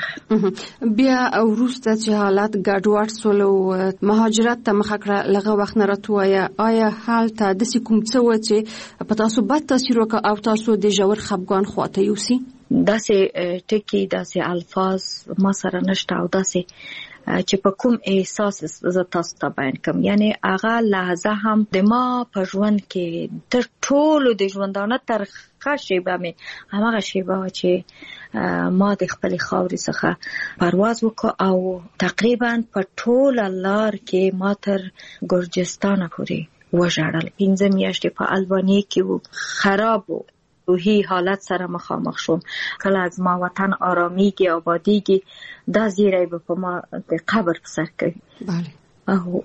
Speaker 20: کار
Speaker 6: بیا وروسته چې حالت ګډوډ سول او مهاجرت ته مخه کړه لغه وخت نه راتوایا آیا حال ته د کوم څه و چې په تاسو بد تاثیر وکړ او تاسو د ژور خفګان خواته یوسي؟
Speaker 20: داسې ټکی داسې الفاظ ما سره نشته او داسې چې په کوم احساس زه تاسو ته بیان کوم. یعنی هغه لحظه هم د ما په ژوند کې تر ټولو د ژوندانه ترخه شیبه مې هماغه شیبه چې ما د خپلې خاورې څخه پرواز وکړ او تقریبا په ټوله لار کې ما تر ګرجستانه پورې وژړل. پنځه میاشتې په البانیې کې و، خراب و، روحي حالت سره مخامخ شوم. کله از ما وطن آرامیږي آبادیږي دا زیری به په ما د قبر په سر کوي.
Speaker 6: بله
Speaker 20: او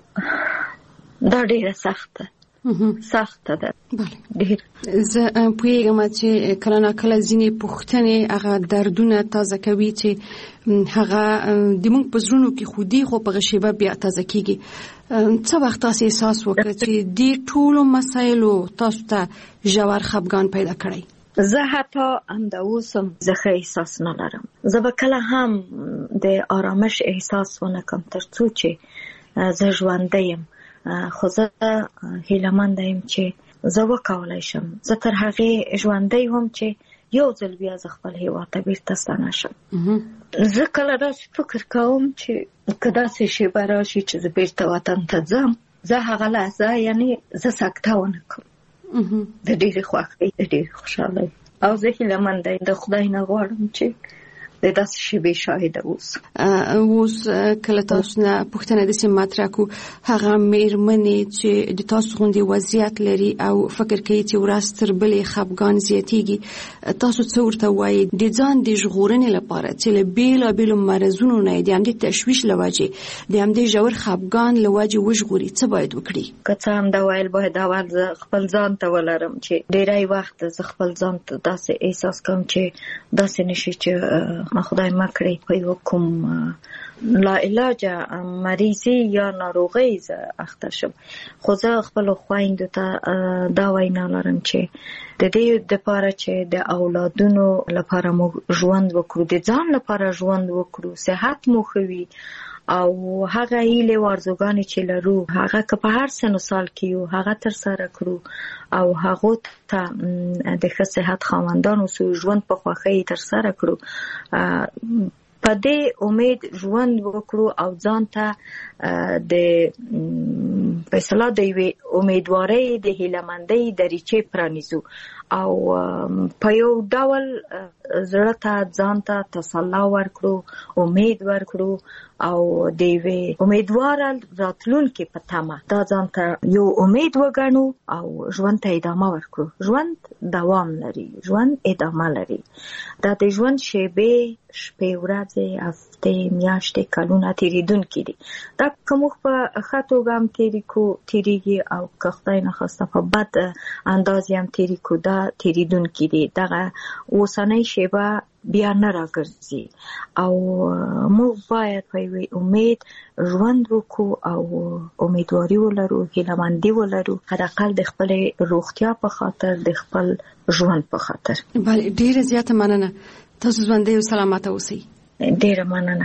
Speaker 20: دا ډیره سخته سخته ده.
Speaker 6: بله زه پوهیږم چې کله نا کله ځینې پوښتنې هغه دردونه تازه کوي چې هغه د موږ په زړونو کې خو دي خو په هغه شیبه بیا تازه کیږي. څه وخت تاسو احساس وکړ چې دې ټولو مسایلو تاسو ته ژور خفګان پیدا کړی؟
Speaker 20: زه حتی هم د اوسم زه ښه احساس نه لرم. زه به کله هم د آرامش احساس ونه کړم تر څو چې زه ژوندی یم، خو زه هیلهمنده یم چې زه وکولی شم زه تر هغې ژوندی وم چې یو ځل بیا زه خپل هیواد ته بیرته ستنه شم. زه کله داسې فکر کوم چې که داسې شیبه راشي چې زه بیرته وطن ته ځم، زه هغه لحظه یعنې زه سکته ونه کړم د ډېرې خوښۍ د ډېرې خوشحالۍ، او زه هیلهمنده یم د خدای نه غواړم چې د داسې شیبې شاهده اوس.
Speaker 21: اوس کله تاسو نه پوښتنه داسې مطرح کړو هغه مېرمنې چې د تاسو غوندې وضعیت لري او فکر کوي چې ورځ تر بلې خفګان زیاتېږي، تاسو څه ورته وایي د ځان د ژغورنې لپاره چې له بېلابېلو مرضونو نه د همدې تشویش له وجې د همدې ژور خفګان له وجې وژغوري، څه باید وکړي؟ که څه هم دا ویل باید اول زه خپل ځان ته ولرم چې ډېری وخت زه خپل ځان ته داسې احساس کوم چې داسې نشي چې ما خدای ما کړی په یو کوم لا علاجه مریضي یا ناروغۍ زه اخته شم، خو زه خپلو خویندو ته دا وینا لرم چې د دې دپاره چې د اولادونو لپاره موږ ژوند وکړو، د ځان لپاره ژوند وکړو، صحت مو ښه وي، او هغه هیلې او ارزوګانې چې لرو هغه که په هر سن و سال کې یو هغه ترسره کړو او هغو ته د ښه صحت خاوندان اوسو، ژوند په خوښۍ ترسره کړو، په دې امید ژوند وکړو او ځان ته د په اصطلاح د یوې امیدوارۍ د هیلهمندۍ دریچې پرانیزو او په یو ډول زړه ته ځان ته تسلا ورکړو، امید ورکړو او د یوې امیدواره راتلونکې په تمه دا ځان ته یو امید وګڼو او ژوند ته ادامه ورکړو. ژوند دوام لري، ژوند ادامه لري. دا د ژوند شیبې شپې ورځې هفتې میاشتې کلونه تېرېدونکي دي. دا که موږ په ښه توګه هم تېرې کړو تېرېږي، او که خدای نخواسته په بد انداز هم تېرې کړو دا تېرېدونکي دي. دغه اوسنۍ شیبه بیا نه راګرځي او موږ باید په یوې امید ژوند وکړو او امیدواري ولرو، هیلهمندي ولرو، حداقل د خپلې روغتیا په خاطر، د خپل ژوند په خاطر. بله، ډېره زیاته مننه. تاسو ژوندی او سلامته اوسئ.
Speaker 20: ډېره مننه.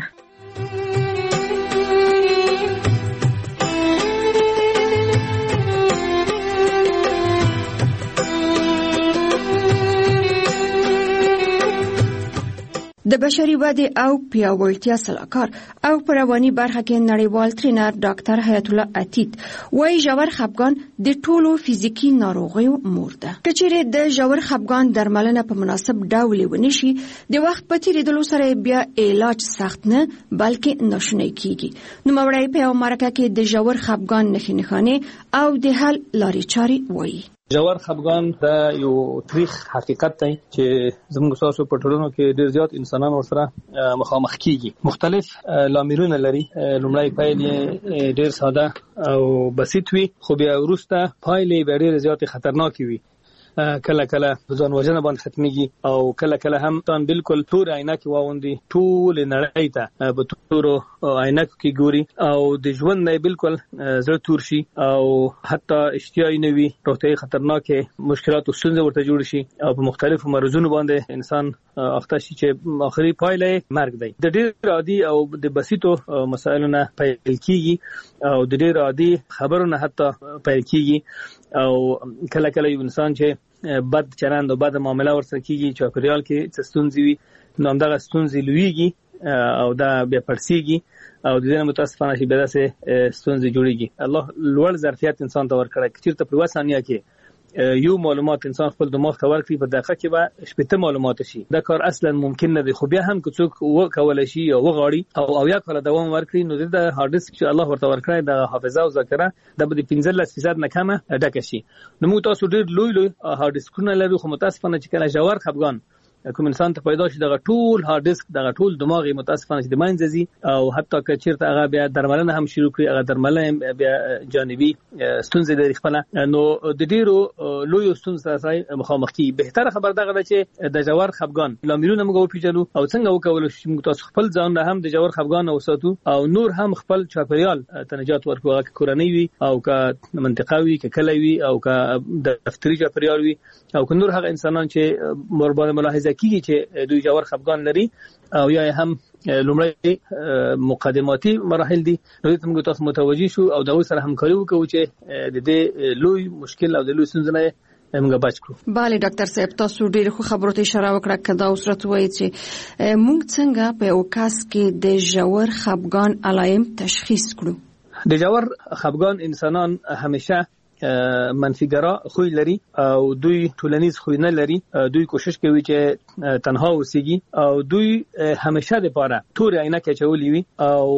Speaker 6: د بشري ودې او پیاوړتیا سلاکار او په رواني برخه کې نړیوال ټرینر ډاکټر حیات الله عتیق وايي ژور خفګان د ټولو فزیکي ناروغیو مور ده. که چیرې د ژور خفګان درملنه په مناسب ډول ونشي، د وخت په تیریدلو سره بیا علاج سخت نه بلکې ناشونی کیږي. نو مورای په امریکا کې د ژور خفګان نښې نښانې او د حل لارې چارې وایي.
Speaker 16: ژور خفګان دا یو تاریخ حقیقت دی چې زموږ تاسو په ټولنو کې ډېر زیات انسانان ورسره مخامخ کیږي. مختلف لاملونه لري. لومړی پیل یې ډېر ساده او بسیط وي، خو بیا وروسته پایلې به ډېرې زیاتې خطرناکې وي. کله کله ځان وژنه باندې ختميږي او کله کله هم تان بالکل تور عینکې واوندي، ټول نړۍ ته په تورو عینکو کې ګوري او د ژوند نه بالکل زړه تور شي او حتی اشتیاقي نه وي، روغتیایي خطرناکې مشکلات او ستونزې ورته جوړ شي او په مختلفو مرزونو باندې انسان اخته شي چې آخري پایله مرګ دی. د ډېر عادي او د بسيطو مسایلو نه پیل کیږي او د ډېر عادي خبرو نه حتی پیل کیږي او کله کله یو انسان چې بد چلند او بد معامله ورسره کیږي، چاپیریال کې څه ستونزې وي نو همدغه ستونزې لویږي او دا بیا پړسیږي او د دې متاسفانه چې بیا داسې ستونزې جوړیږي. الله لوړ ظرفیت انسان ته ورکړی، که چېرته په یوه ثانیه کې یو معلومات انسان خپل دماغ ته ورکړي، په دقیقه کې به شپېته معلومات شي. دا کار اصلا ممکن نه دی، خو بیا هم که څوک وکولی شي او وغواړي او اویا کاله دوام ورکړي، نو د هارډ ډیسک چې الله ورته ورکړی د حافظه او ذاکره دا به د پنځلس فیصد نه کمه ډکه شي. نو موږ تاسو ډېر لوی لوی هارډ ډیسکونه لرو، خو متاسفانه چې کله ژور خفګان کوم انسان ته پیدا شي دغه ټول هارد ډیسک دغه ټول دماغ متاسفانه چې د منځ زی او حتی که چیرته هغه بیا درملنه هم شروع کړي هغه درملنه بیا جانبي ستونزې لري خپل نو د ډیرو لوی ستونزې سره مخامخ کی بهتره خبر دغه چې د جوار خفګان لاملونه موږ وپیژنو او څنګه وکول شي موږ تاسو خپل ځان هم د جوار خفګان اوساتو او نور هم خپل چاپیریال تنجات ورکوه که کورنۍ وي او که منطقه وي که کلی وي او که دفتري چاپیریال وي او که نور هغه انسانان چې مربوطه ملاحظه کیږي چې دوی جوار خفګان لري او یا هم لومړی مقدماتي مراحل دي نو ته موږ تاسو متوجي شو او دا سره همکاري وکړو چې د دې لوی مشکل او د لوی ستونزې موږ بچ کړو.
Speaker 21: bale ډاکټر صاحب تاسو ډیر خو خبرو ته اشاره وکړه کدا اوسرت وایي چې موږ څنګه په اوکاس کې د جوړ خفګان علایم تشخیص کړو.
Speaker 16: د جوړ خفګان انسانان همیشه منفیګرا خوې لري او دوی ټولنیز خوې نه لري دوی کوشش کوي چې تنها اوسېږي او دوی همیشه د پاره تور عینکه چولې وي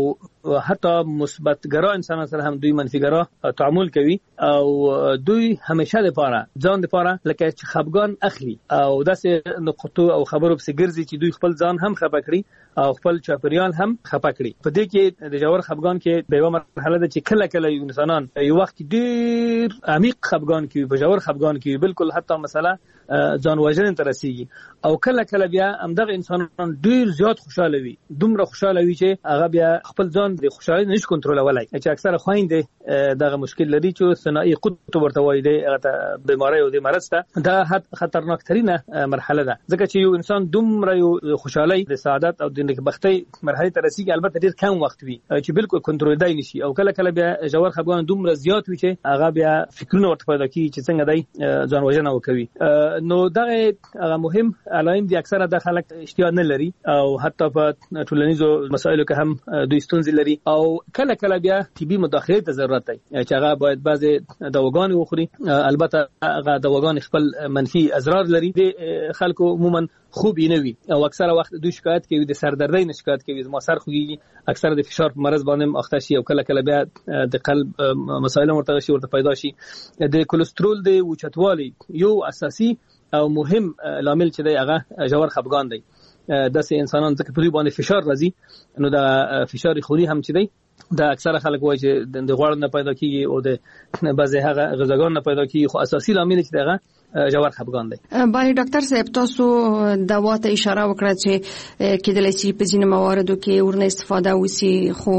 Speaker 16: او حتی مثبتګرا انسانان سره هم دوی منفیګرا تعامل کوي او دوی همیشه د پاره ځان د پاره لکه چې خفګان اخلي او داسې نقطو او خبرو په ګرځي چې دوی خپل ځان هم خپه کړي او خپل چاپیریال هم خپه کړي. په دې کې د جوړ خفګان کې به یو مرحله ده چې کله کله انسانان یو وخت ډیر عمیق خفګان کې په جوړ خفګان کې بالکل حتی مثلا ځان وژنې ته رسیږي او کله کله بیا همدغه انسانان ډیر زیات خوشاله وي دومره خوشاله وي چې هغه بیا خپل ځان د خوشالۍ نشي کنټرولولای چې اکثره خويندې دغه مشکل لري چې ثنائي قطب ورته وایي د هغه بیماری او د مرض ته دا خطرناک ترينه مرحله ده ځکه چې یو انسان دومره یو خوشالۍ د سعادت او د نیکبختۍ مرحله ته رسیږي البته ډیر کم وخت وي چې بالکل کنټرول دی نشي او کله کله بیا جوړ خفګان دومره زیات وي چې هغه بیا فکرونه ورته پیدا کوي چې څنګه دی ځان وژنه وکوي نو دغه هغه مهم علائم دي اکثره د خلک اشتیا نه لري او حتی په ټولنیزو مسایلو کې هم دوی ستونزې لري او کله کله بیا طبي مداخله ته ضرورت دی چې هغه باید بعضي دواګان وخوري البته هغه دواګان خپل منفي اضرار لري د خلکو عموما خوب نه وي او اکثره وخت دوی شکایت کوي د سردردۍ نه شکایت کوي ما سر خوږي اکثره د فشار په مرز باندې اخته شي او کله کله بیا د قلب مسایل مرتبط شي ورته پیدا شي د کولېسترول د اوچتوالي یو اساسي او مهم لامل چې دی هغه جوړ خفګان دی داسې انسانان ځکه په دوی باندې فشار راځي نو د فشار خوني هم چې دی دا اکثره خلک وایي چې د غوړ نه پیدا کیږي او د بعضی هغه غذاګان نه پیدا کیږي خو اساسي لامل چې دغه جوړ خفګان دی.
Speaker 21: بای ډاکټر صاحب تاسو دوا ته اشاره وکړه چې کېدلای شي په ځینې مواردو کې ورنه استفاده وسی خو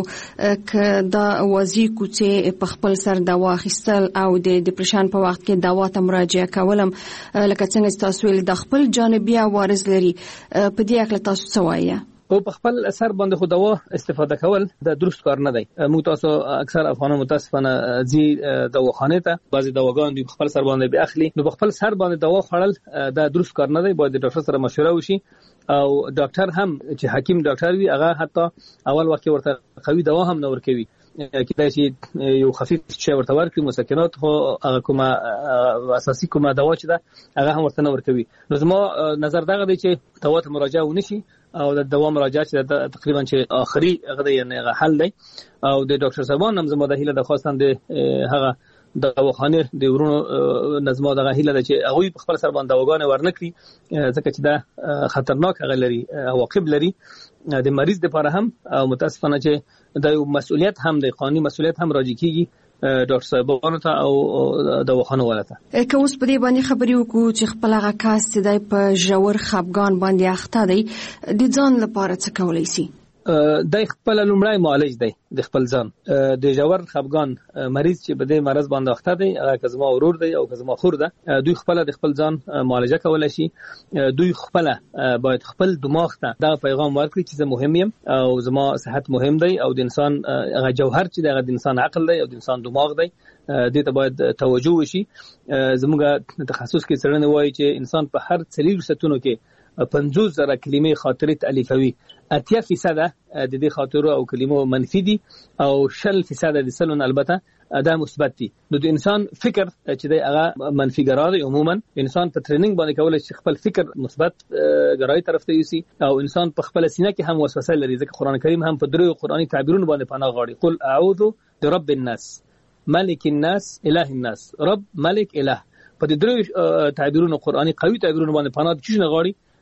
Speaker 21: ک دا وازی کوڅه په خپل سر دوا اخیستل او د ډیپریشن په وخت کې دوا ته مراجعه کولم لکه څنګه تاسو ول د خپل جانبي عوارض لري په دې اړه تاسو څه وایي؟
Speaker 16: او په خپل اثر باندې خو دوا استفاده کول د درست کار نه دی. موږ تاسو اکثر افغانان متاسفانه ځي دواخانه ته بعضي دواګان دوی خپل سر باندې به اخلي نو په خپل سر باندې دوا خوړل د درست کار نه دی باید د ډاکټر سره مشوره وشي او ډاکټر هم چې حکیم ډاکټر وي هغه حتی اول وخت ورته قوي دوا هم نه ورکوي کله چې یو خفیف شی ورته ورکړي مسکنات خو هغه کومه اساسي کومه دوا چې ده هغه هم ورته نه ورکوي نو زما نظر دغه دی چې دوا ته مراجعه ونشي او د دوا مراجعه چې تقریبا چې اخري هغه یعنی حل دی او د ډاکټر صاحبان هم زما د هیله د خواستان د هغه د دواخانه د ورونو نظم دغه هیله ده چې هغه په خپل سر باندې دواګانې ورنکړي ځکه چې دا خطرناک هغه لري عواقب لري د مریض لپاره هم او متاسفانه چې د مسؤلیت هم د قانوني مسؤلیت هم راځي کیږي ډاکټر صاحبانو ته او دواخانه ولته
Speaker 21: که اوس په دې باندې خبرې وکړو چې خپل هغه کاس چې دی په جوړ خفګان باندې اخته دی د ځان لپاره څه کولای شي؟
Speaker 16: د خپل لومړی معالج دی د خپل ځان د جوړ خفګان مریض چې په دې مرض باندې اخته دی هغه کزما ورور دی او کزما خور ده دوی خپل د خپل ځان معالجه کولای شي دوی خپل باید خپل دماغ ته دا پیغام ورکړي چې زه مهم یم او زما صحت مهم دی او د انسان هغه جوهر چې د انسان عقل دی او د انسان دماغ دی دې ته باید توجه وشي زموږ تخصص کې څرنه وایي چې انسان په هر څلور ستونو کې پنځوس زره کلمې خاطرې تالیفوي اتیا فیصد د دې خاطرو او کلمو منفي دي او شل فیصد د سلون البته دا مثبت دي نو د انسان فکر چې د هغه منفي ګرایي عموما انسان په ټریننګ باندې کولای شي خپل فکر مثبت ګرایي طرف ته یوسي او انسان په خپل سینه کې هم وسوسه لري ځکه قران کریم هم په درو قرآني تعبیرونو باندې پناه غواړي قل اعوذ برب الناس ملک الناس اله الناس رب ملک اله په دې درو تعبیرونو قرآني قوي تعبیرونو باندې پناه چی نه غواړي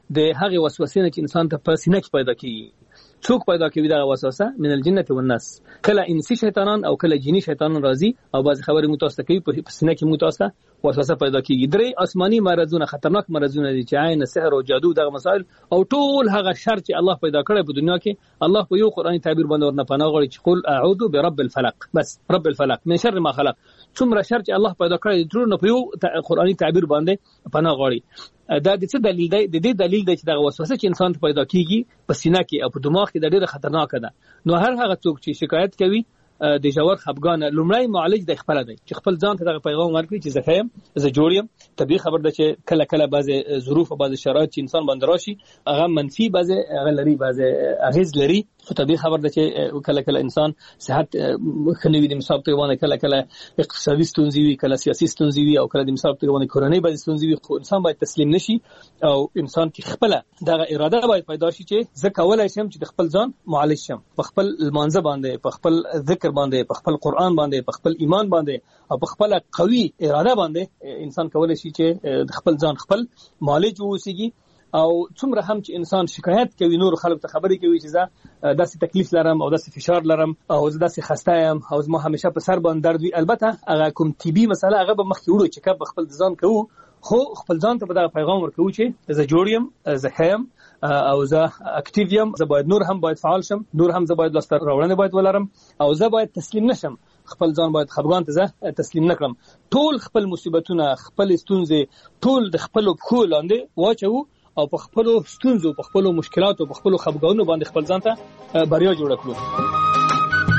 Speaker 16: د هغه وسوسې نه چې انسان ته په سینه کې پیدا کیږي. څوک پیدا کوي دا وسوسه؟ من الجنه والناس. کله انسی شیطانان او کله جنی شیطانان راځي او بعض خبرې متوسطه کوي په سینه کې متوسطه وسوسه پیدا کیږي. درې آسماني مرزونه خطرناک مرزونه دي چې عین سحر او جادو دغه مسائل او ټول هغه شر چې الله پیدا کړی په دنیا کې الله په یو قرآني تعبیر باندې ورنه پناه غواړي چې قل اعوذ برب الفلق، بس رب الفلق من شر ما خلق. څومره شر چې الله پیدا کړی ټول نه په یو قرآني تعبیر باندې پناه غواړي. دا د څه دلیل دی؟ د دې دلیل دی چې دغه وسوسه چې انسان ته پیدا کیږي په سینه کې او په دماغ کې د ډېره خطرناک ده. نو هر هغه څوک چې شکایت کوي د ژور خفګان لومړی معالج د خپل دی چې خپل ځان ته دغه پیغام ورکړي چې زه ښه یم، زه جوړ یم. طبیعي خبر ده چې کله کله بعضې ظروف او بعضې شرایط چې انسان باندې راشي هغه منفي بعضې هغه لري، بعضې اغېز لري. خو طبیعي خبر ده چې کله کله انسان صحت ښه نه وي، د مثال په توګه باندې کله کله اقتصادي ستونزې وي، کله سیاسي ستونزې وي او کله د مثال په توګه باندې کورنۍ بعضې ستونزې وي. خو انسان باید تسلیم نشي او انسان کې خپله دغه اراده باید پیدا شي چې زه کولی شم چې د خپل ځان معالج شم په خپل لمانځه باندې، په خپل ذکر باندې، په خپل قرآن باندې، په خپل ایمان باندې او په خپل قوي اراده باندې انسان کولی شي چې د خپل ځان خپل معالج واوسیږي. او څومره هم چې انسان شکایت کوي نور خلک ته خبرې کوي چې زه داسې تکلیف لرم او داسې فشار لرم او زه داسې خسته یم او زما همیشه په سر باندې درد وي، البته هغه کوم طبي مسله هغه به مخکې وړو چې کب خپل ځان کوو، خو خپل ځان ته به دغه پیغام ورکوو چې زه جوړ یم، زه ښه یم او زه اکټیو یم، زه باید نور هم باید فعال شم، نور هم زه باید لاسته راوړنې باید ولرم او زه باید تسلیم نشم، خپل ځان باید خفګان ته زه تسلیم نکړم. ټول خپل مصیبتونه، خپل ستونزې ټول د خپلو پښو لاندې واچوو او په خپلو ستونزو، په خپلو مشکلاتو، په خپلو خفګانونو باندې خپل ځان ته بریا جوړه کړو.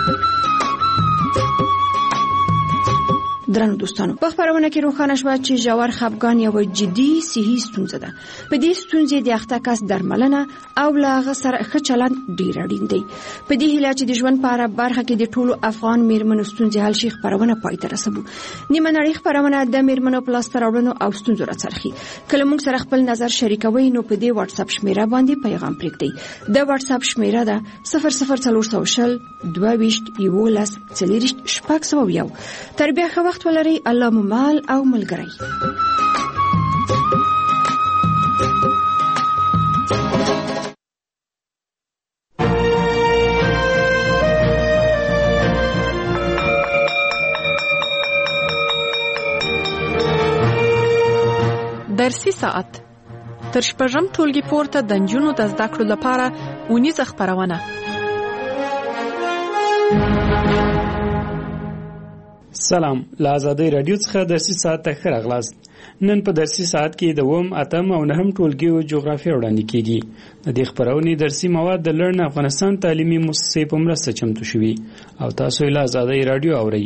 Speaker 21: درنو دوستانو، په خبرونه کې روښانه شوه چې ژور خفګان یو جدي صحي ستونزه ده. په دې ستونزې د اخته کس درملنه او له هغه سره ښه چلند ډېر اړین دی. په دې هیله چې د ژوند په هره برخه کې د ټولو افغان میرمنو ستونزې حل شي، خبرونه پای ته رسوو. نیمه نړۍ خبرونه د میرمنو په لاسته راوړنو او ستونزو راڅرخي. کله موږ سره خپل نظر شریکوئ نو په دې واتس اپ شمیره باندې پیغام پرېږدئ. د واتس اپ شمیره ده صفر صفر څلور سوه شل دوه ویشت یولس څلېرویشت شپږ سوه یو. تر بیا ښه وخت ولرئ. الله مو مال او ملګری.
Speaker 2: درسي ساعت تر شپږم ټولګي پورته د نجونو د زده کړو لپاره اونیزه خپرونه.
Speaker 22: سلام، له آزادۍ رادیو څخه درسي ساعت ته ښه راغلاست. نن په درسي ساعت کې د اووم، اتم او نهم ټولګیو جغرافیه وړاندې کیږي. د دې خپرونې درسي مواد د لرن افغانستان تعلیمي مؤسسې په مرسته چمتو شوي او تاسو یې له آزادۍ رادیو اورئ.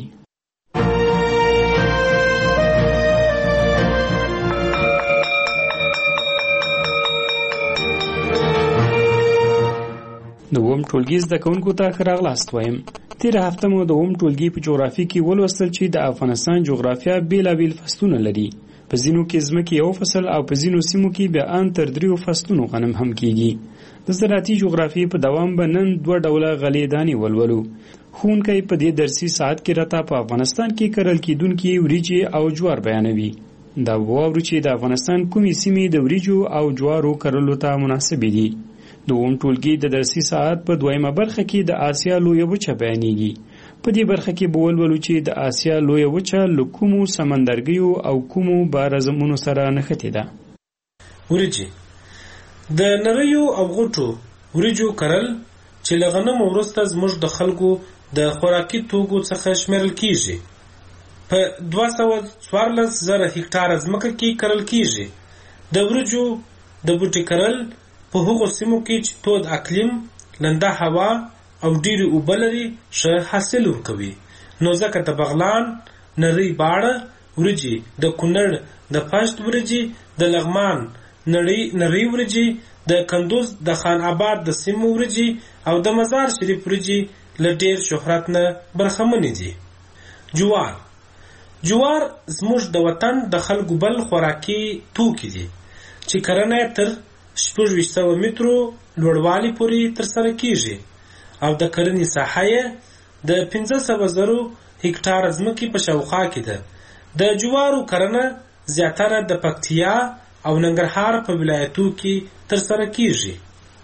Speaker 22: د اووم ټولګي زده کوونکو ته ښه راغلاست وایم. تېره هفته مو د اووم ټولګي په جغرافیه کې ولوستل چې د افغانستان جغرافیه بېلابېل فصلونه لري. په ځینو کې ځمکې یو فصل او په ځینو سیمو کې بیا ان تر دریو فصلونو غنم هم کیږي. د زراعتي جغرافیې په دوام به نن دوه ډوله غلې دانې ولولو. ښوونکی په دې درسي ساعت کې راته په افغانستان کې کرل کېدونکي وریجې او جوار بیانوي. دا واورو چې د افغانستان کومې سیمې د وریجو او جوارو کرلو ته مناسبې دي. د اووم ټولګي د درسي ساعت په دویمه برخه کې د آسیا لویه وچه بیانېږي. په دې برخه کې به ولولو چې د آسیا لویه وچه له کومو سمندرګیو او کومو بارزمونو سره نښتې ده.
Speaker 23: وریجې د نریو او غوټو وریجو کرل چې له غنمو وروسته زموږ د خلکو د خوراکي توکو څخه شمیرل کیږي. په دوه سوه څوارلس زره هکټاره ځمکه کې کرل کیږي. د وریجو د بوټي کرل په هغو سیمو کې چې تود اقلیم، لنده هوا او ډېرې اوبه لري ښه حاصل ورکوي. نو ځکه د بغلان، نری باړه وریجې، د کونړ د پشت وریجې، د لغمان نری وریجې، د کندوز د خان آباد د سیمو وریجې او د مزار شریف وریجې له ډېر شهرت نه برخمنې دي. جوار جوار زموږ د وطن د خلکو بل خوراکي توکي دي چې کرنه تر شپږ ویشت سوه مترو لوړوالي پورې ترسره کیږي او د کرنې ساحه یې د پنځه سوه زرو هکټاره ځمکې په شاوخوا کې ده. د جوارو کرنه زیاتره د پکتیا، او ننګرهار په ولایتو کې ترسره کیږي.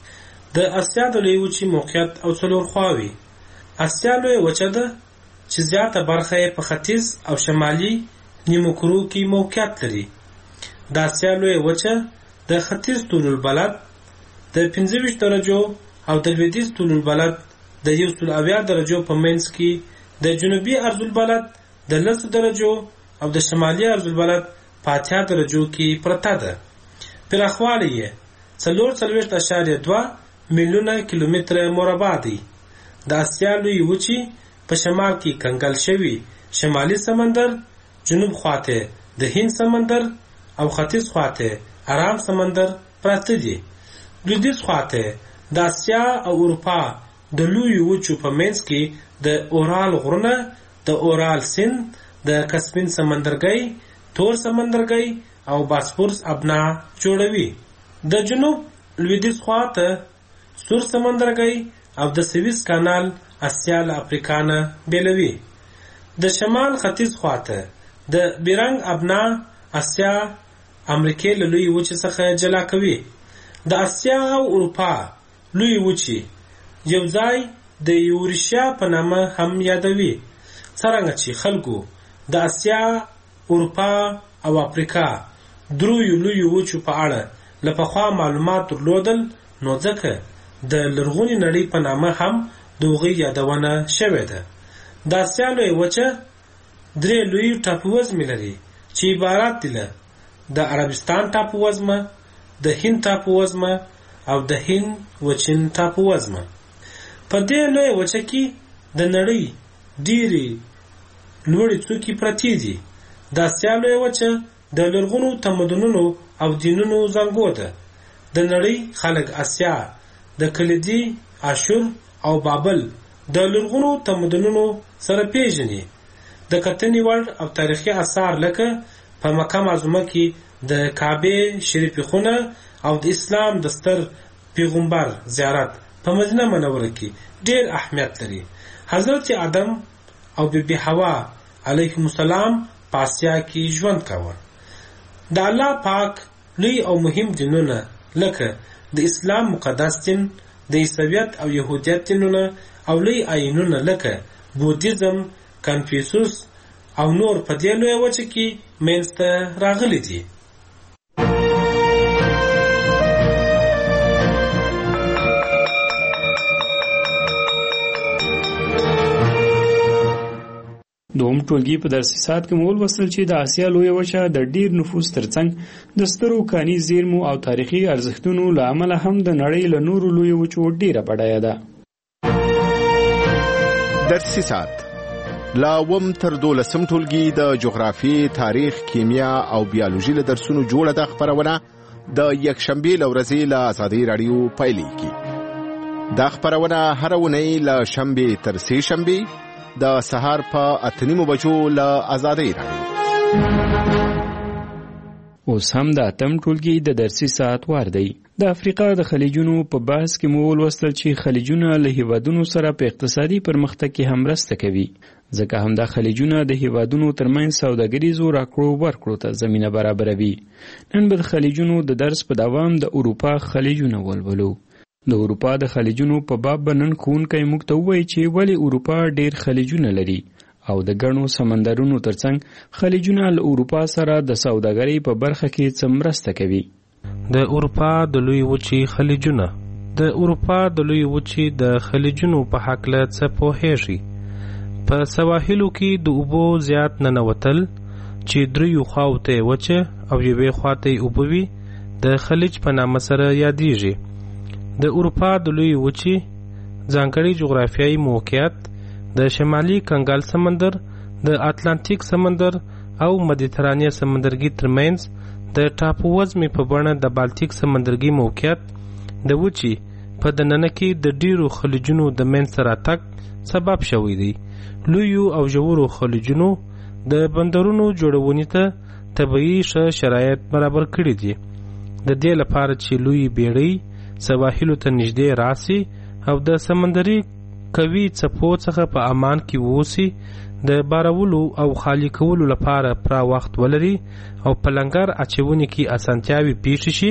Speaker 23: د اسیا د لوی وچې موقعیت او څلور خواوې. اسیا لوی وچه ده چې زیاته برخه یې په ختیځ او شمالي نیمو کرو کې موقعیت لري. د اسیا لوی وچه د ختیځ طول البلد د پنځه ویشت درجو او د لویدیځ طول البلد د یو سل اویا درجو په منځ کې، د جنوبي عرض البلد د لسو درجو او د شمالي عرض البلد په اتیا درجو کې پرته ده. پراخوالی یې څلور څلوېښت اعشاریه دوه میلیونه کیلومتره مربع دی. د اسیا لوی وچې په شمال کې کنګل شوي شمالي سمندر، جنوب خواته د هند سمندر او ختیځ خواته ارام سمندر پراته دي. لویدیځ خواته د اسیا او اروپا د لوی وچو په منځ کې د اورال غرونه، د اورال سیند، د کسپین سمندرګي، تور سمندرګي او باسفورس ابنا جوړوي. د جنوب لویدیځ خواته سور سمندرګي او د سویس کانال اسیا له افریقا نه بیلوي. د شمال ختیځ خواته د بیرنګ ابنا اسیا امریکې له لوی وچې څخه جلا کوي. د اسیا او اروپا لوی وچې یو ځای د یوریشیا په نامه هم یادوي. څرنګه چې خلکو د اسیا، اروپا او افریقا دریو لوی وچو په اړه له پخوا معلومات درلودل، نو ځکه د لرغونې نړۍ په نامه هم د هغوی یادونه شوې ده. د اسیا لوی وچه درې لوی ټاپووزمې لري چې عبارت دي له د عربستان ټاپووزمه، د هند ټاپووزمه او د هند وچین ټاپووزمه. په دې لوی وچه کې د نړۍ ډېرې لوړې څوکې پرتې دي. د اسیا لوی وچه د لرغونو تمدنونو او دینونو زانګو ده. د نړۍ خلک اسیا د کلیدي، اشور او بابل د لرغونو تمدنونو سره پیژني. د کتنې وړ او تاریخي آثار لکه په مکه معظمه کې د کعبه شریفه خونه او د اسلام د ستر پیغمبر زیارت په مدینه منوره کې ډېر اهمیت لري. حضرت آدم او بیبي حوا علیهم السلام په اسیا کې ژوند کاوه. د الله پاک لوی او مهم دینونه لکه د اسلام مقدس دین، د عیسویت او یهودیت دینونه او لوی آیینونه لکه بودیزم، کنفیوسوس او نور په دې لوی وچه کې منځته راغلي دي.
Speaker 22: دوم ټولګي په درسي ساعت کې مول وصل چې د اسیا لوی وچه د ډیر نفوس ترڅنګ د سترو کاني زیرمو او تاریخي ارزښتونو له امله هم د نړۍ له نورو لوی وچو ډیره بډایه ده.
Speaker 3: درسي ساعت لا وم تر دولسم ټولګي د جغرافي، تاریخ، کیمیا او بیولوژي له درسونو جوړه د خبرونه د یکشنبه لورځي له ازادي رادیو پایلیږي. د خبرونه هر ونی له شنبه تر سه شنبه د سهار په اتنیمو بجو له ازادي رادیو.
Speaker 22: اوس هم د اتم ټولګي د درسي ساعت وار دی. د افریقا د خلیجونو په بحث کې مو ولوستل چې خلیجونه له هیوادونو سره په اقتصادي پرمختګ کې هم مرسته کوي، ځکه هم د خلیجونه د هیوادونو ترمنځ سوداګریزو راکړو ورکړو ته زمینه برابروي. نن به د خلیجونو د درس په دوام د اروپا خلیجونه ولولو. د اروپا د خلیجونو په باب بنن ښوونکی موږ ته ووایي چې ولې اروپا ډیر خلیجونه لري او د ګڼو سمندرونو ترڅنګ خلیجونه له اروپا سره د سوداګرۍ په برخه کې څه مرسته کوي.
Speaker 5: د اروپا د لوی وچې خلیجونه د اروپا د لوی وچې د خلیجونو په هکله څه پوهیږي. په سواحلو کې د اوبو زیات ننوتل چې دریو خواوته وچه او یوې خواته اوبه وي د خلیج په نامه سره یادیږي. د اروپا د لوی وچې ځانګړی جغرافیایي موقعیت د شمالي کنګال سمندر، د اتلانتیک سمندر او مدیترانیا سمندرګي ترمنځ د ټاپووزمې په بڼه د بالتیک سمندرګي موقعیت د وچې په دننه کې د ډیرو خلیجونو د منځته راتګ سبب شوی دی. لویو او ژورو خلیجونو د بندرونو جوړونې ته طبیعي ښه شرایط برابر کړي دي، د دې لپاره چې لوی بیړۍ سواحلو ته نږدې راسي او د سمندري کوي څپو څخه په امان کې ووسی د بارولو او خالی کولو لپاره پوره وخت ولري او په لنګر اچونې کې اسانتیاوي پیښ شي.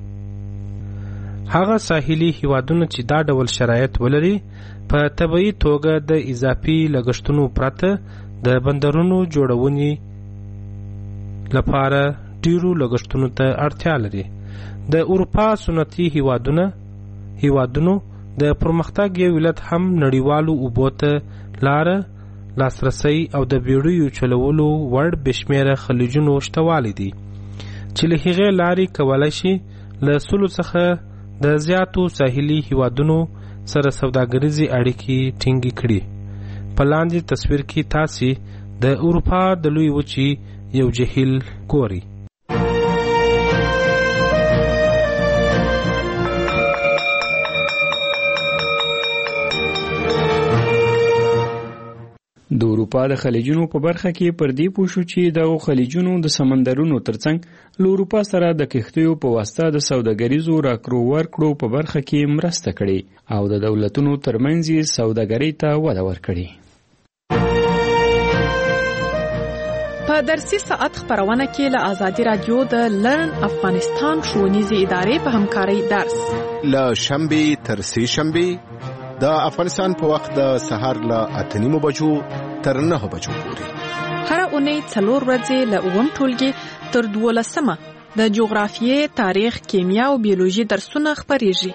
Speaker 5: هغه ساحلي هیوادونه چې دا ډول شرایط ولري په طبیعي توګه د اضافي لګښتونو پرته د بندرونو جوړونې لپاره ډیرو لګښتونو ته اړتیا لري. د اروپا سنتي هیوادونه هیوادونو د پرمختګ یو ولت هم نړیوالو اوبو ته لاره لاسرسی او د بیړیو چلولو وړ بشمیره خلیجونو شتوالی دي چې له هغې لارې کولی شي له سلو څخه د زیاتو ساحلي هیوادونو سره سوداګریزي اړیکې ټینګې کړي. په لاندې تصویر کې تاسې د اروپا د لوی وچې یو جهیل ګورئ.
Speaker 22: د اروپا د خلیجونو په برخه کې پر دې پوه شو چې دغو خلیجونو د سمندرونو ترڅنګ له اروپا سره د کښتیو په واسطه د سوداګریزو راکړو ورکړو په برخه کې مرسته کړې او د دولتونو ترمنځ یې سوداګرۍ ته وده ورکړې.
Speaker 2: په درسي ساعت خبرونه کې له آزادي رادیو د لرن افغانستان ښوونیزې ادارې په همکارۍ درس
Speaker 3: له شنبې تر سې شنبې د افغانستان په وخت د سهار له اته نیمو بجو تر نهه بجو پورې.
Speaker 2: هر اونۍ څلور ورځې له اووم ټولګي تر دولسمه د جغرافیې، تاریخ، کیمیا او بیولوژي درسونه خپرېږي.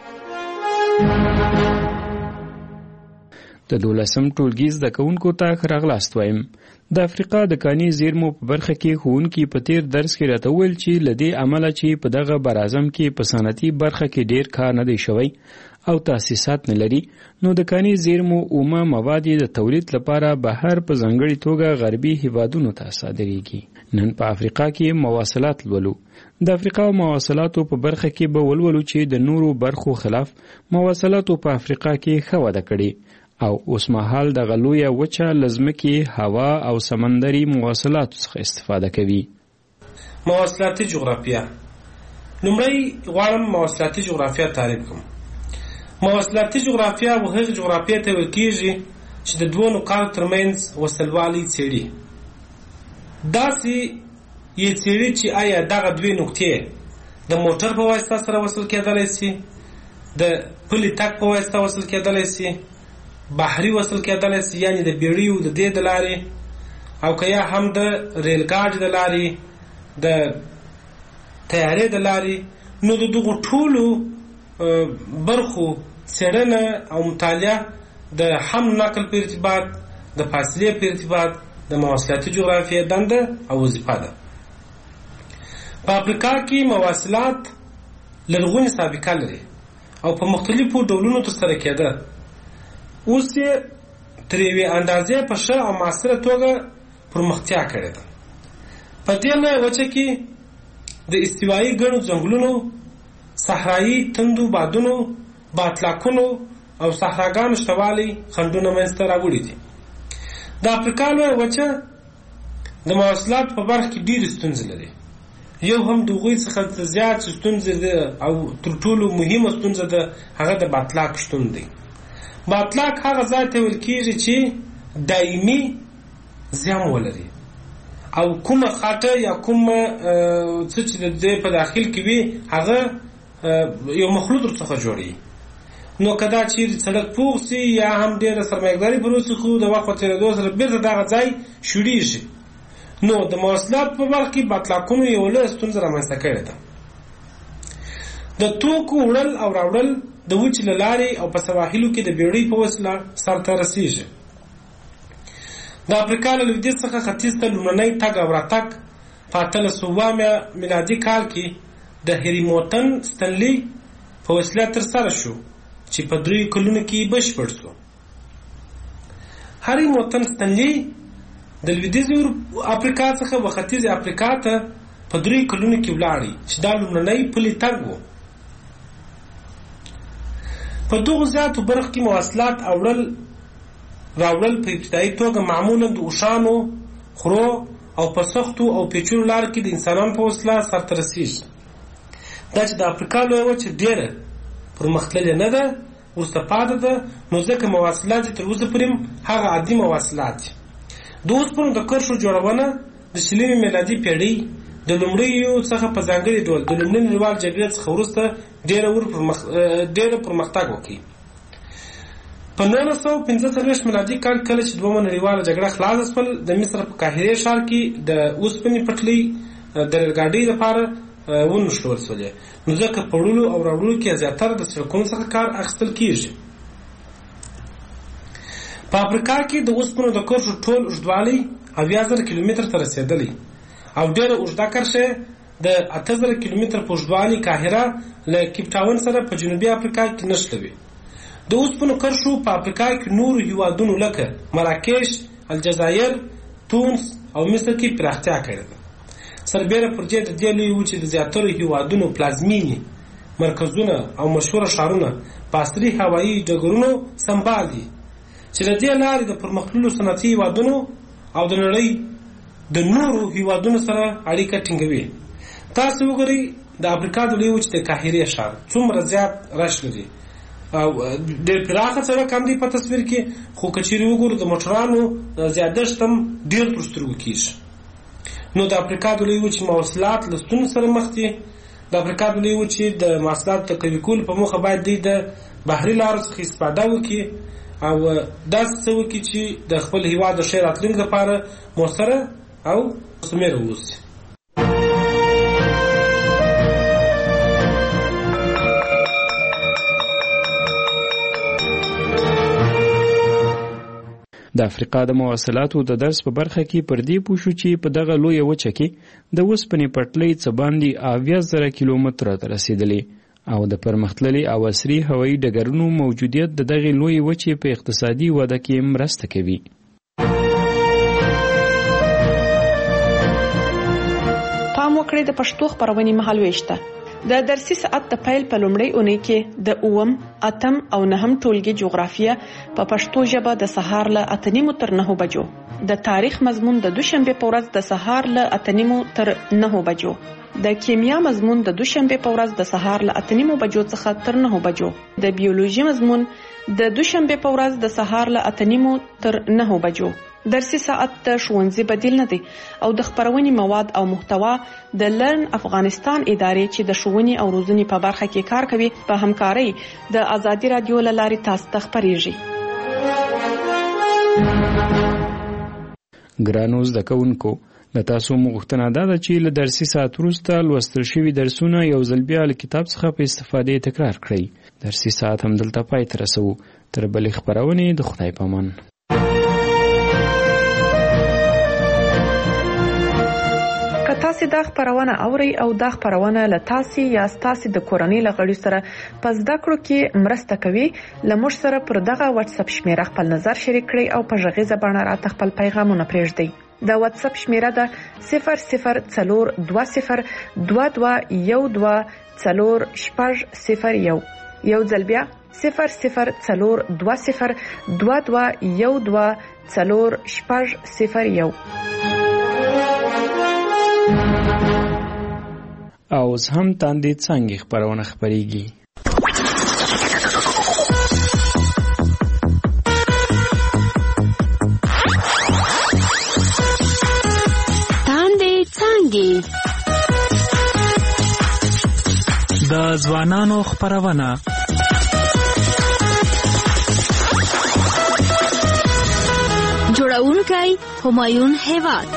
Speaker 22: د دولسم ټولګي زده کوونکو ته ښه راغلاست وایم. د افریقا د کاني زیرمو په برخه کې ښوونکي په تیر درس کې راته وویل چې له دې امله چې په دغه براعظم کې په صنعتي برخه کې ډیر کار نه دی شوی او تاسیسات نه لري، نو د کاني زیرمو اومه مواد د تولید لپاره بهر په ځانګړي توګه غربي هیوادونو ته صادریږي. نن په افریقا کې مواصلات لولو. د افریقا مواصلاتو په برخه کې به ولولو چې د نورو برخو خلاف مواصلاتو په افریقا کې ښه وده کړې او اوس مهال د غلویه وچه لزمکي هوا او سمندري مواصلاتو څخه استفاده کوي.
Speaker 23: مواصلاتي جغرافیه. لومړی غواړم مواصلاتي جغرافیه تعریف کوم. مواصلاتي جغرافیه وهغه جغرافیه ته ویل کېږي چې د دوو نقاطو ترمنځ وصلوالی څېړي. داسې یې څېړي چې آیا دغه دوې نقطې د موټر په واسطه سره وصل کېدلی سي، د پلي تګ په واسطه وصل کېدلی سي، بحري وصل کېدلی سي، یعنې د بیړیو د دې د لارې، او که یا هم د ریل ګاډي د لارې، د تیارې د لارې. نو د دغو ټولو برخو څېړنه او مطالعه د حمل نقل په ارتباط، د فاصلې په ارتباط د مواصلاتي جغرافیې دنده او وظیفه ده. په افریقا کې مواصلات لرغونې سابقه لري او په مختلفو ډولونو ترسره کېده. اوس یې تر یوې اندازې په ښه او معاصره توګه پرمختیا کړې ده. په دې لویه وچه کې د استوایي ګڼو ځنګلونو، صحرایي تندو بادونو، باطلاقونو او صحراګانو شتوالی خنډونه منځته راوړي دي. د افریقا لویه وچه د مواصلاتو په برخه کې ډېرې ستونزې لري. یو هم د هغوی څخه زیات ستونزې ده او تر ټولو مهمه ستونزه ده هغه د باطلاق شتون دی. باطلاق هغه ځای ته ویل کېږي چې دایمي زیان ولري او کومه خاطه یا کومه څه چې د دې په داخل کې وي هغه یو مخلوط ورڅخه جوړي. نو که دا چیرې سړک پوخ سي یا هم ډېره سرمایه‌داري پر وسي، خو د وخت په تېرېدو سره بېرته دغه ځای شوړېږي. نو د مواصلاتو په برخه کې باطلاقونو یو لویه ستونزه رامنځته کړې ده. د توکو وړل او راوړل د وچې له لارې او په سواحلو کې د بیړۍ په وسیله سرته رسېږي. د افریقا له لویدیځ څخه ختیځ ته لومړنی تګ او راتګ په اتلس سوه میلادي کال کې د هریموټن ستنلي په وسیله ترسره شو چې په دریو کلونو کې بشپړ شو. هریموټن ستنلي د لویدیځې افریقا څخه و ختیځې افریقا ته په دریو کلونو کې ولاړی چې دا لومړنی پلي تګ و. په دغو زیاتو برخو کې مواصلات اوړل راوړل په ابتدایي توګه معمولا د اوښانو، خرو او په سختو او پیچلو لارو کې د انسانانو په وسیله سرته رسېږي. دا چې د افریقا لویه وچه ډېره پرمختللې نه ده، وروسته پاتې ده، نو ځکه مواصلات تر اوسه پورې هغه عادي مواصلات دي. د اوسپنو د کرښو جوړونه د شلمې میلادي پیړۍ د لومړیو څخه په ځانګړي ډول د لومړۍ نړیوال جګړې څخه وروسته ډېره ور پرمخ ډېره پرمختګ وکړي. په نولس سوه پنځه څلوېښت میلادي کال کله چې دویمه نړیواله جګړه خلاصه شول، د مصر په قاهرې ښار کې د اوسپنې پټلۍ د ریلګاډۍ لپاره ونښلول شولې، نو ځکه په وړلو او راوړلو کې زیاتره د سړکونو څخه کار اخیستل کېږي. په افریقا کې د اوسپنو د کرښو ټول اوږدوالی اویا زره کیلومتر ته رسېدلی او ډېره اوږده کرښه د اته زره کیلومتر په اوږدوالي قاهره له کیپ ټاون سره په جنوبي افریقا کې نښلوي. د اوسپنو کرښو په افریقا کې نورو هیوادونو لکه مراکش، الجزایر، تونس او مصر کې پراختیا کړې ده. سربیره پر دې د دې لوی وچې د زیاترو هیوادونو پلازمینې مرکزونه او مشهوره ښارونه په عصري هوایي ډګرونو سمبال دي چې د دې لارې د پرمختللو صنعتي هیوادونو او د نړۍ د نورو هیوادونو سره اړیکه ټینګوي. تاسو وګورئ د افریقا د لوی وچې د قاهرې ښار څومره زیات رش لري او ډېر پراخه سړک هم دی په تصویر کې، خو که چیرې وګورو د موټرانو زیادښت هم ډېر تر سترګو کېږي. نو د افریقا د لوی وچې مواصلات له ستونزو سره مخ دي. د افریقا د لوی وچې د مواصلاتو د قوي کولو په موخه باید دوی د بحري لارو څخه استفاده وکړي او داسې څه وکړي چې د خپل هېواد د ښې راتلونکي لپاره مؤثره او مثمره واوسي.
Speaker 22: د افریقا د مواصلاتو د درس په برخه کې پر دې پوه شو چې په دغه لویه وچه کې د اوسپنې پټلۍ څه باندې اویا زره کیلومتره ته رسېدلې او د پرمختللي او عصري هوایي ډګرونو موجودیت د دغې لویې وچې په اقتصادي وده کې مرسته کوي.
Speaker 2: پام وکړئ د پښتو خپرونې مهالوېش ته. د درسي ساعت د پیل په لومړۍ اونۍ کې د اووم، اتم او نهم ټولګي جغرافیه په پښتو ژبه د سهار له اته نیمو تر نهو بجو، د تاریخ مضمون د دوشنبه په ورځ د سهار له اته نیمو تر نهو بجو، د کیمیا مضمون د دوشنبه په ورځ د سهار له اته نیمو بجو څخه تر نهو بجو، د بیولوژي مضمون د دوشنبه په ورځ د سهار له اته نیمو تر نهو بجو. درسي ساعت د ښوونځي بدیل نه دی او د خپرونې مواد او محتوا د لرن افغانستان ادارې چې د ښوونې او روزنې په برخه کې کار کوي په همکارۍ د ازادي رادیو له لارې تاسو ته خپریږي.
Speaker 22: ګرانو زده کوونکو، له تاسو مغوښتنه ده چې له درسي ساعت وروسته لوستل شوي درسونه یو ځل بیا له کتاب څخه په استفادې تکرار کړئ. درسي ساعت هم دلته پای ته رسوو. تر بلې خپرونې د خدای په امان.
Speaker 2: که تاسو دا خبرونه اورئ او دا خبرونه له تاسو یا تاسو د کورنۍ لغړي سره په زده کړو کې مرسته کوي، لمر سره پر دغه واتس اپ شمیره خپل نظر شریک کړئ او په ژغیزه باندې راته خپل پیغامونه پرېږدئ. د واتس اپ شمیره ده صفر صفر څلور دوه صفر دوه دوه یو دوه څلور شپږ صفر یو. یو ځل بیا صفر صفر څلور دوه صفر دوه دوه یو دوه څلور شپږ صفر یو.
Speaker 22: او اوس هم تاندې څنګه خبرونه خبريږي.
Speaker 7: تاندې څنګه
Speaker 12: د ځوانانو خبرونه
Speaker 7: جوړونکی همایون هیواد.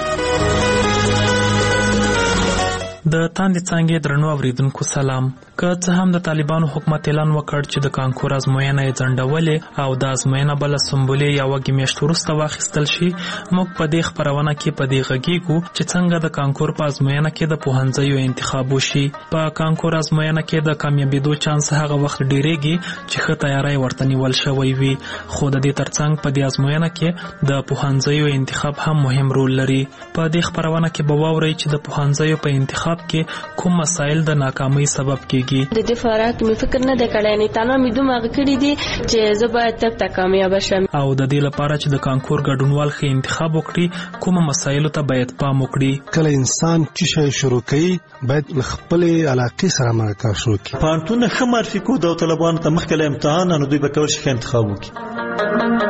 Speaker 12: د تاندې څنګه درنو اوریدونکو سلام. که څه هم د طالبانو حکومت اعلان وکړ چې د کانکور ازموینه یې ځنډولې او د ازموینه بل سمبولې یا وګي میاشت وروسته واخیستل شي، موږ په دې خبرونه کې په دې غږیږو چې څنګه د کانکور په ازموینه کې د پوهنځیو انتخاب وشي. په کانکور ازموینه کې د کامیابیدو چانس هغه وخت ډیریږي چې ښه تیاری ورته نیول شوی وي، خو د دې ترڅنګ په دې ازموینه کې د پوهنځیو انتخاب هم مهم رول لري. په دې خبرونه کې به واورئ چې د پوهنځیو په انتخاب انتخاب کې کوم مسایل د ناکامۍ سبب کیږي.
Speaker 13: د دې فارغ مې فکر نه دی کړی، نه تنه مې دومره کړی دی چې زه باید تک تک کامیاب شم.
Speaker 12: او د دې لپاره چې د کانکور ګډونوال ښه انتخاب وکړي کوم مسایلو ته باید پام وکړي.
Speaker 8: کله انسان چې شی شروع کوي باید خپل علاقې سره مرکه شروع کړي.
Speaker 9: پانتون ښه معرفي کو د طالبانو ته مخکې امتحان نو دوی به کول شي انتخاب وکړي.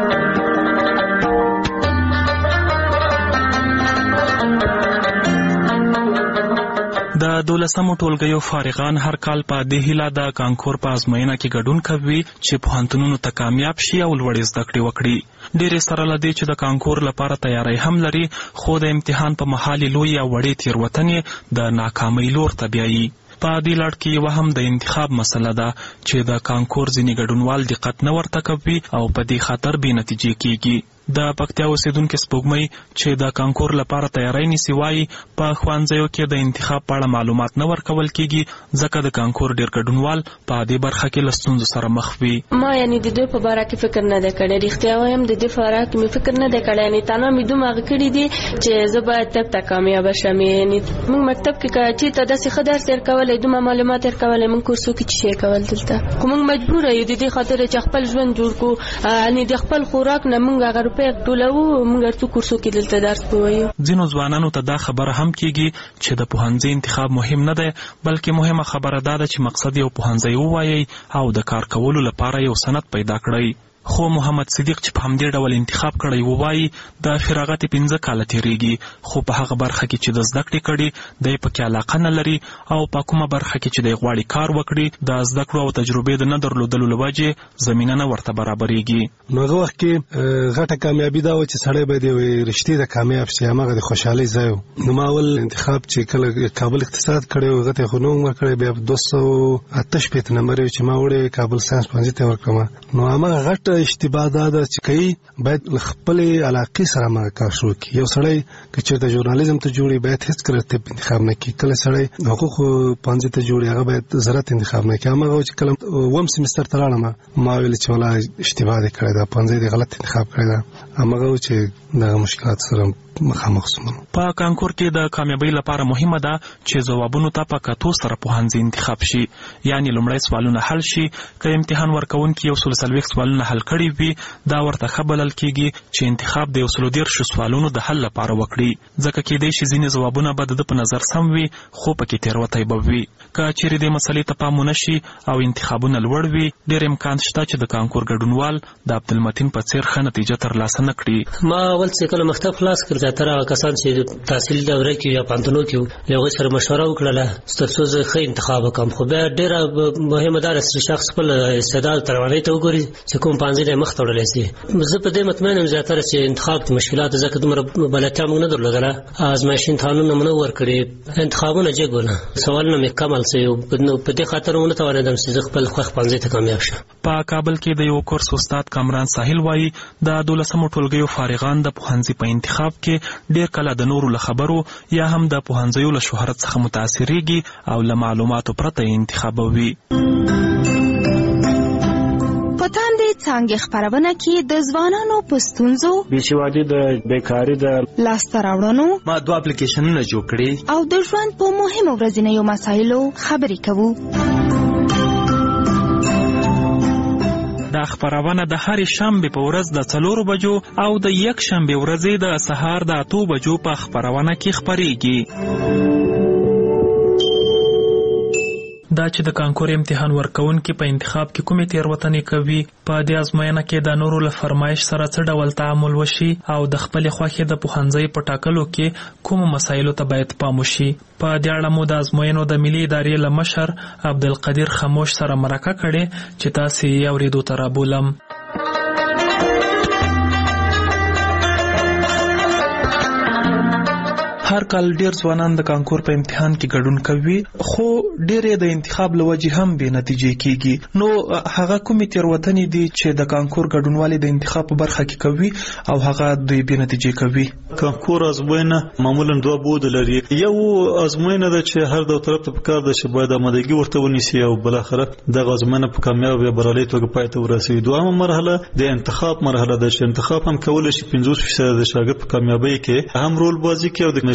Speaker 12: د دولسمو ټولګیو فارغان هر کال په دې هیله د کانکور په ازموینه کې ګډون کوي چې پوهنتونونو ته کامیاب شي او لوړې زده کړې وکړي. ډېرې سره له دې چې د کانکور لپاره تیاری هم لري، خو د امتحان په مهال لوی او وړې تېروتنې د ناکامۍ لور ته بیایي. په دې لړ کې یوه هم د انتخاب مسله ده چې د کانکور ځینې ګډونوال دقت نه ورته کوي او په دې خاطر بې نتیجې کیږي. د پکتیا اوسیدونکو سپوږمۍ چې د کانکور لپاره تیاری نیسي وایي په ښوونځیو کې د انتخاب په اړه معلومات نه ورکول کیږي ځکه د کانکور ډېر ګډونوال په دې برخه کې له ستونزو سره مخ وي.
Speaker 13: ما یعنی د دوی په باره کې فکر نه دی کړی، رښتیا وایم د دې په باره کې مې فکر نه دی کړی، یعنې تنه مې دومره کړي دي چې زه باید تک تک کامیاب شم. یعنې موږ مکتب کې چېرته داسې ښه درس تېر کولی، دومره معلومات تېر کولی، موږ کورسو کې څه شی کول دلته، خو موږ مجبوره یو د دې خاطر چې خپل ژوند جوړ کړو، یعنې د خپل خوراک نه موږ هغه روپۍ ټولوو، موږ څو کورسو کې دلته درس ووایو.
Speaker 12: ځینو ځوانانو ته دا خبره هم کیږي چې د پوهنځي انتخاب مهم نه دی، بلکې مهمه خبره دا ده چې مقصد یو پوهنځی ووایي او د کار کولو لپاره یو سند پیدا کړئ. خو محمد صدیق چې په همدې ډول انتخاب کړی ووایي د فراغت پنځه کاله تېرېږي، خو په هغه برخه کې چې د زده کړې کړي دی پکې علاقه نه لري او په کومه برخه کې چې دی غواړي کار وکړي د زده کړو او تجربې د نه درلودلو له وجې زمینه نه ورته برابرېږي.
Speaker 8: نو هغه وخت کې غټه کامیابي دا و چې سړی باید یوې رشتې ته کامیاب شي، هماغه د خوشحالۍ ځای و. نو ما اول انتخاب چې کله کابل اقتصاد کړی و هغه ته خو نه عمر کړی، بیا دوه سوه اته شپېته نمبر چې ما وړی کابل ساینس پوهنځي ته ورکړم. نو هماغه غټه اشتباه دا ده چې کوي باید خپل علاقې سره مرکه شروع کړي. یو سړی که چېرته ژورنالیزم ته جوړي باید هېڅکله طب انتخاب نه کړي. کله سړی حقوق پوهنځي ته جوړي هغه باید زراعت انتخاب نه کړي. هماغه چې کله اووم سیمستر ته لاړم ما ویل چې ولا اشتباه دې کړی ده، پوهنځی دې غلط انتخاب کړی ده. هماغه چې دغه مشکلات سره مخامخ شوم.
Speaker 12: په کانکور کې د کامیابۍ لپاره مهمه ده چې ځوابونو ته په کتو سره پوهنځي انتخاب شي، یعنی لومړی سوالونه حل شي. که امتحان ورکوونکي یو سل څلوېښت سوالونه حل کړي وي دا ورته ښه بلل کېږي چې انتخاب د یو سلو دېرشو سوالونو د حل لپاره وکړي، ځکه کېدای شي ځینې ځوابونه به د ده په نظر سم وي خو پکې تېروتی به وي. که چیرې دې مسلې ته پام ونه شي او انتخابونه لوړ وي ډېر امکان شته چې د کانکور ګډونوال د عبدالمتین په څېر ښه نتیجه ترلاسه نه کړي.
Speaker 10: ما اول چې کله مکتب خلاص کړ زیاتره هغه کسان چې تحصیل دوره کې یا پانتونو کې له هغوی سره مشوره وکړله تر څو زه ښه انتخاب وکړم. خو بیا ډېره مهمه دا ده چې شخص خپل استعداد توانایي ته وګوري چې کوم پوهنځی دی مخ ته وړلی سي. زه په دې مطمئن یم زیاتره چې انتخاب کې مشکلات ځکه دومره بلدتیا موږ نه درلودله، ازمایښتي امتحانونه مو نه ورکړي، انتخابونه جګ ونه، سوالونه مې کم حل سوي. نو په دې خاطر ونه توانېدم چې زه خپل خوښ پوهنځي ته کامیاب شم.
Speaker 12: په کابل کې د یو کورس استاد کامران ساحل وایي د دولسمو ټولګیو فارغان د پوهنځي په انتخاب کې ډېر کله د نورو له خبرو یا هم د پوهنځیو له شهرت څخه متاثرېږي او له معلوماتو پرته یې انتخابوي.
Speaker 14: په تاندې څانګې خپرونه کې د ځوانانو په ستونزو،
Speaker 24: بېسوادي د بیکاري د
Speaker 14: لاسته راوړنو،
Speaker 24: ما دوه اپلیکیشنونه جوړ کړي
Speaker 14: او د ژوند په مهمو ورځنیو مسایلو خبرې کوو.
Speaker 12: دا خپرونه د هرې شنبې په ورځ د څلورو بجو او د یک شنبې ورځې د سهار د اتو بجو په خپرونه کې خپرېږي. دا چې د کانکور امتحان ورکوونکي په انتخاب کې کومې تېروتنې کوي، په دې ازموینه کې د نورو له فرمایش سره څه ډول تعامل وشي او د خپلې خوښې د پوهنځي په ټاکلو کې کومو مسایلو ته باید پام وشي. په دې اړه مو د ازموینو د ملي ادارې له مشر عبدالقدیر خموش سره مرکه کړې چې تاسې یې اورېدو ته رابولم. هر کال ډیر ځوانان د کانکور په امتحان کې ګډون کوي، خو ډېرې د انتخاب له وجې هم بې نتیجې کیږي. نو هغه کومې تېروتنې دي چې د کانکور ګډونوالي د انتخاب په برخه کې کوي او هغه دوی بې نتیجې کوي؟
Speaker 9: کانکور ازموینه معمولا دوه بود لري. یو ازموینه ده چې هر دوه طرف ته پکار ده چې باید آمادګي ورته ونیسي او بالاخره دغه ازموینه په کامیاب یا بریالۍ توګه پای ته ورسوي. دویمه مرحله د انتخاب مرحله ده چې انتخاب هم کولی شي پنځوس فیصده د شاګرد په کامیابۍ کې هم رول بازي کوي او د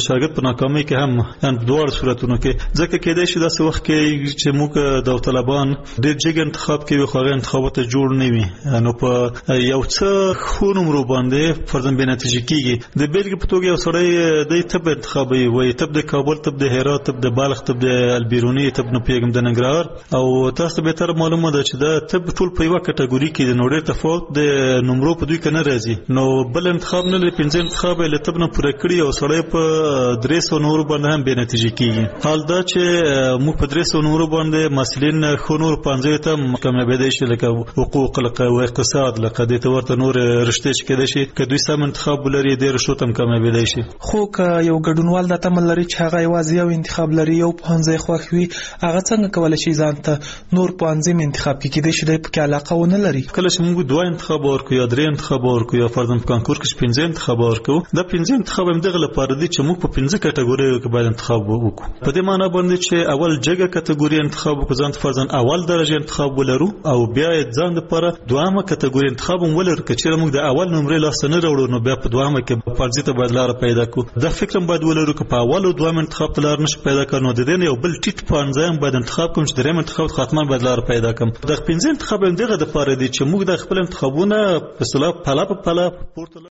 Speaker 9: د شاګرد په ناکامۍ کې هم ان دوه صورتونو کې ځکه کېدای شي داسې وخت کې چې موږ د طالبان ډېر جګ انتخاب کوي خو هغه انتخابات جوړ نه وي نو په یو څه خو نمرو باندې فرضاً به نتیجه کیږي د بیلګې په توګه یو سړی د تب انتخابي وي تب د کابل تب د هرات تب د بالغ تب د البیرونی تب نه پیغام د ننګرهار او تاسو به تر معلومه ده چې دا تب ټول په یو کټګوري کې د نوړې تفاوت د نمرو په دوی کې نه راځي نو بل انتخاب نه لري پنځه انتخاب له تب نه پوره کړی او سړی په درې سوه نور باندې هم به نتیجه کیږي حال دا چې موږ په درې سوه نور باندې مسلین خو نور پنځه ته کامیابی شي لکه حقوق او اقتصاد لکه د تورته نور رشته چې کېدای شي که دوی سم انتخاب لري د رشتو تم کامیابی شي
Speaker 12: خو که یو ګډونوال د تمل لري چې هغه یوازې یو انتخاب لري یو پنځه خوښ وي هغه څنګه کولای شي ځان ته نور پنځه انتخاب کې کېدای شي د په علاقه ونه لري
Speaker 9: کله چې موږ دوه انتخاب ورکو یا درې انتخاب ورکو یا فرضاً په کانکور کې پنځه انتخاب ورکو دا پنځه انتخاب هم دغه لپاره دي چې موږ په پنځه کټګوریو کې باید انتخاب وکړو په دې معنی باندې چې اول جګه کټګوري انتخاب وکړو ځان فرضاً اول درجه انتخاب ولرو او بیا ځان لپاره دوامه کټګوري انتخاب هم ولرو چې موږ د اول نمرې لاس نه راوړو نو بیا په دوامه کې فرضي ته باید لار پیدا کړو دا فکر هم باید ولرو چې په اول او دویم انتخاب ته لار نشي پیدا کړو نو د دې یو بل ټیټ پنځه هم باید انتخاب کوم چې دریم انتخاب خاتمه باید لار پیدا کوم د پنځه انتخاب هم دغه د پاره دي چې موږ د خپل انتخابونه په صلاح پلا په پلا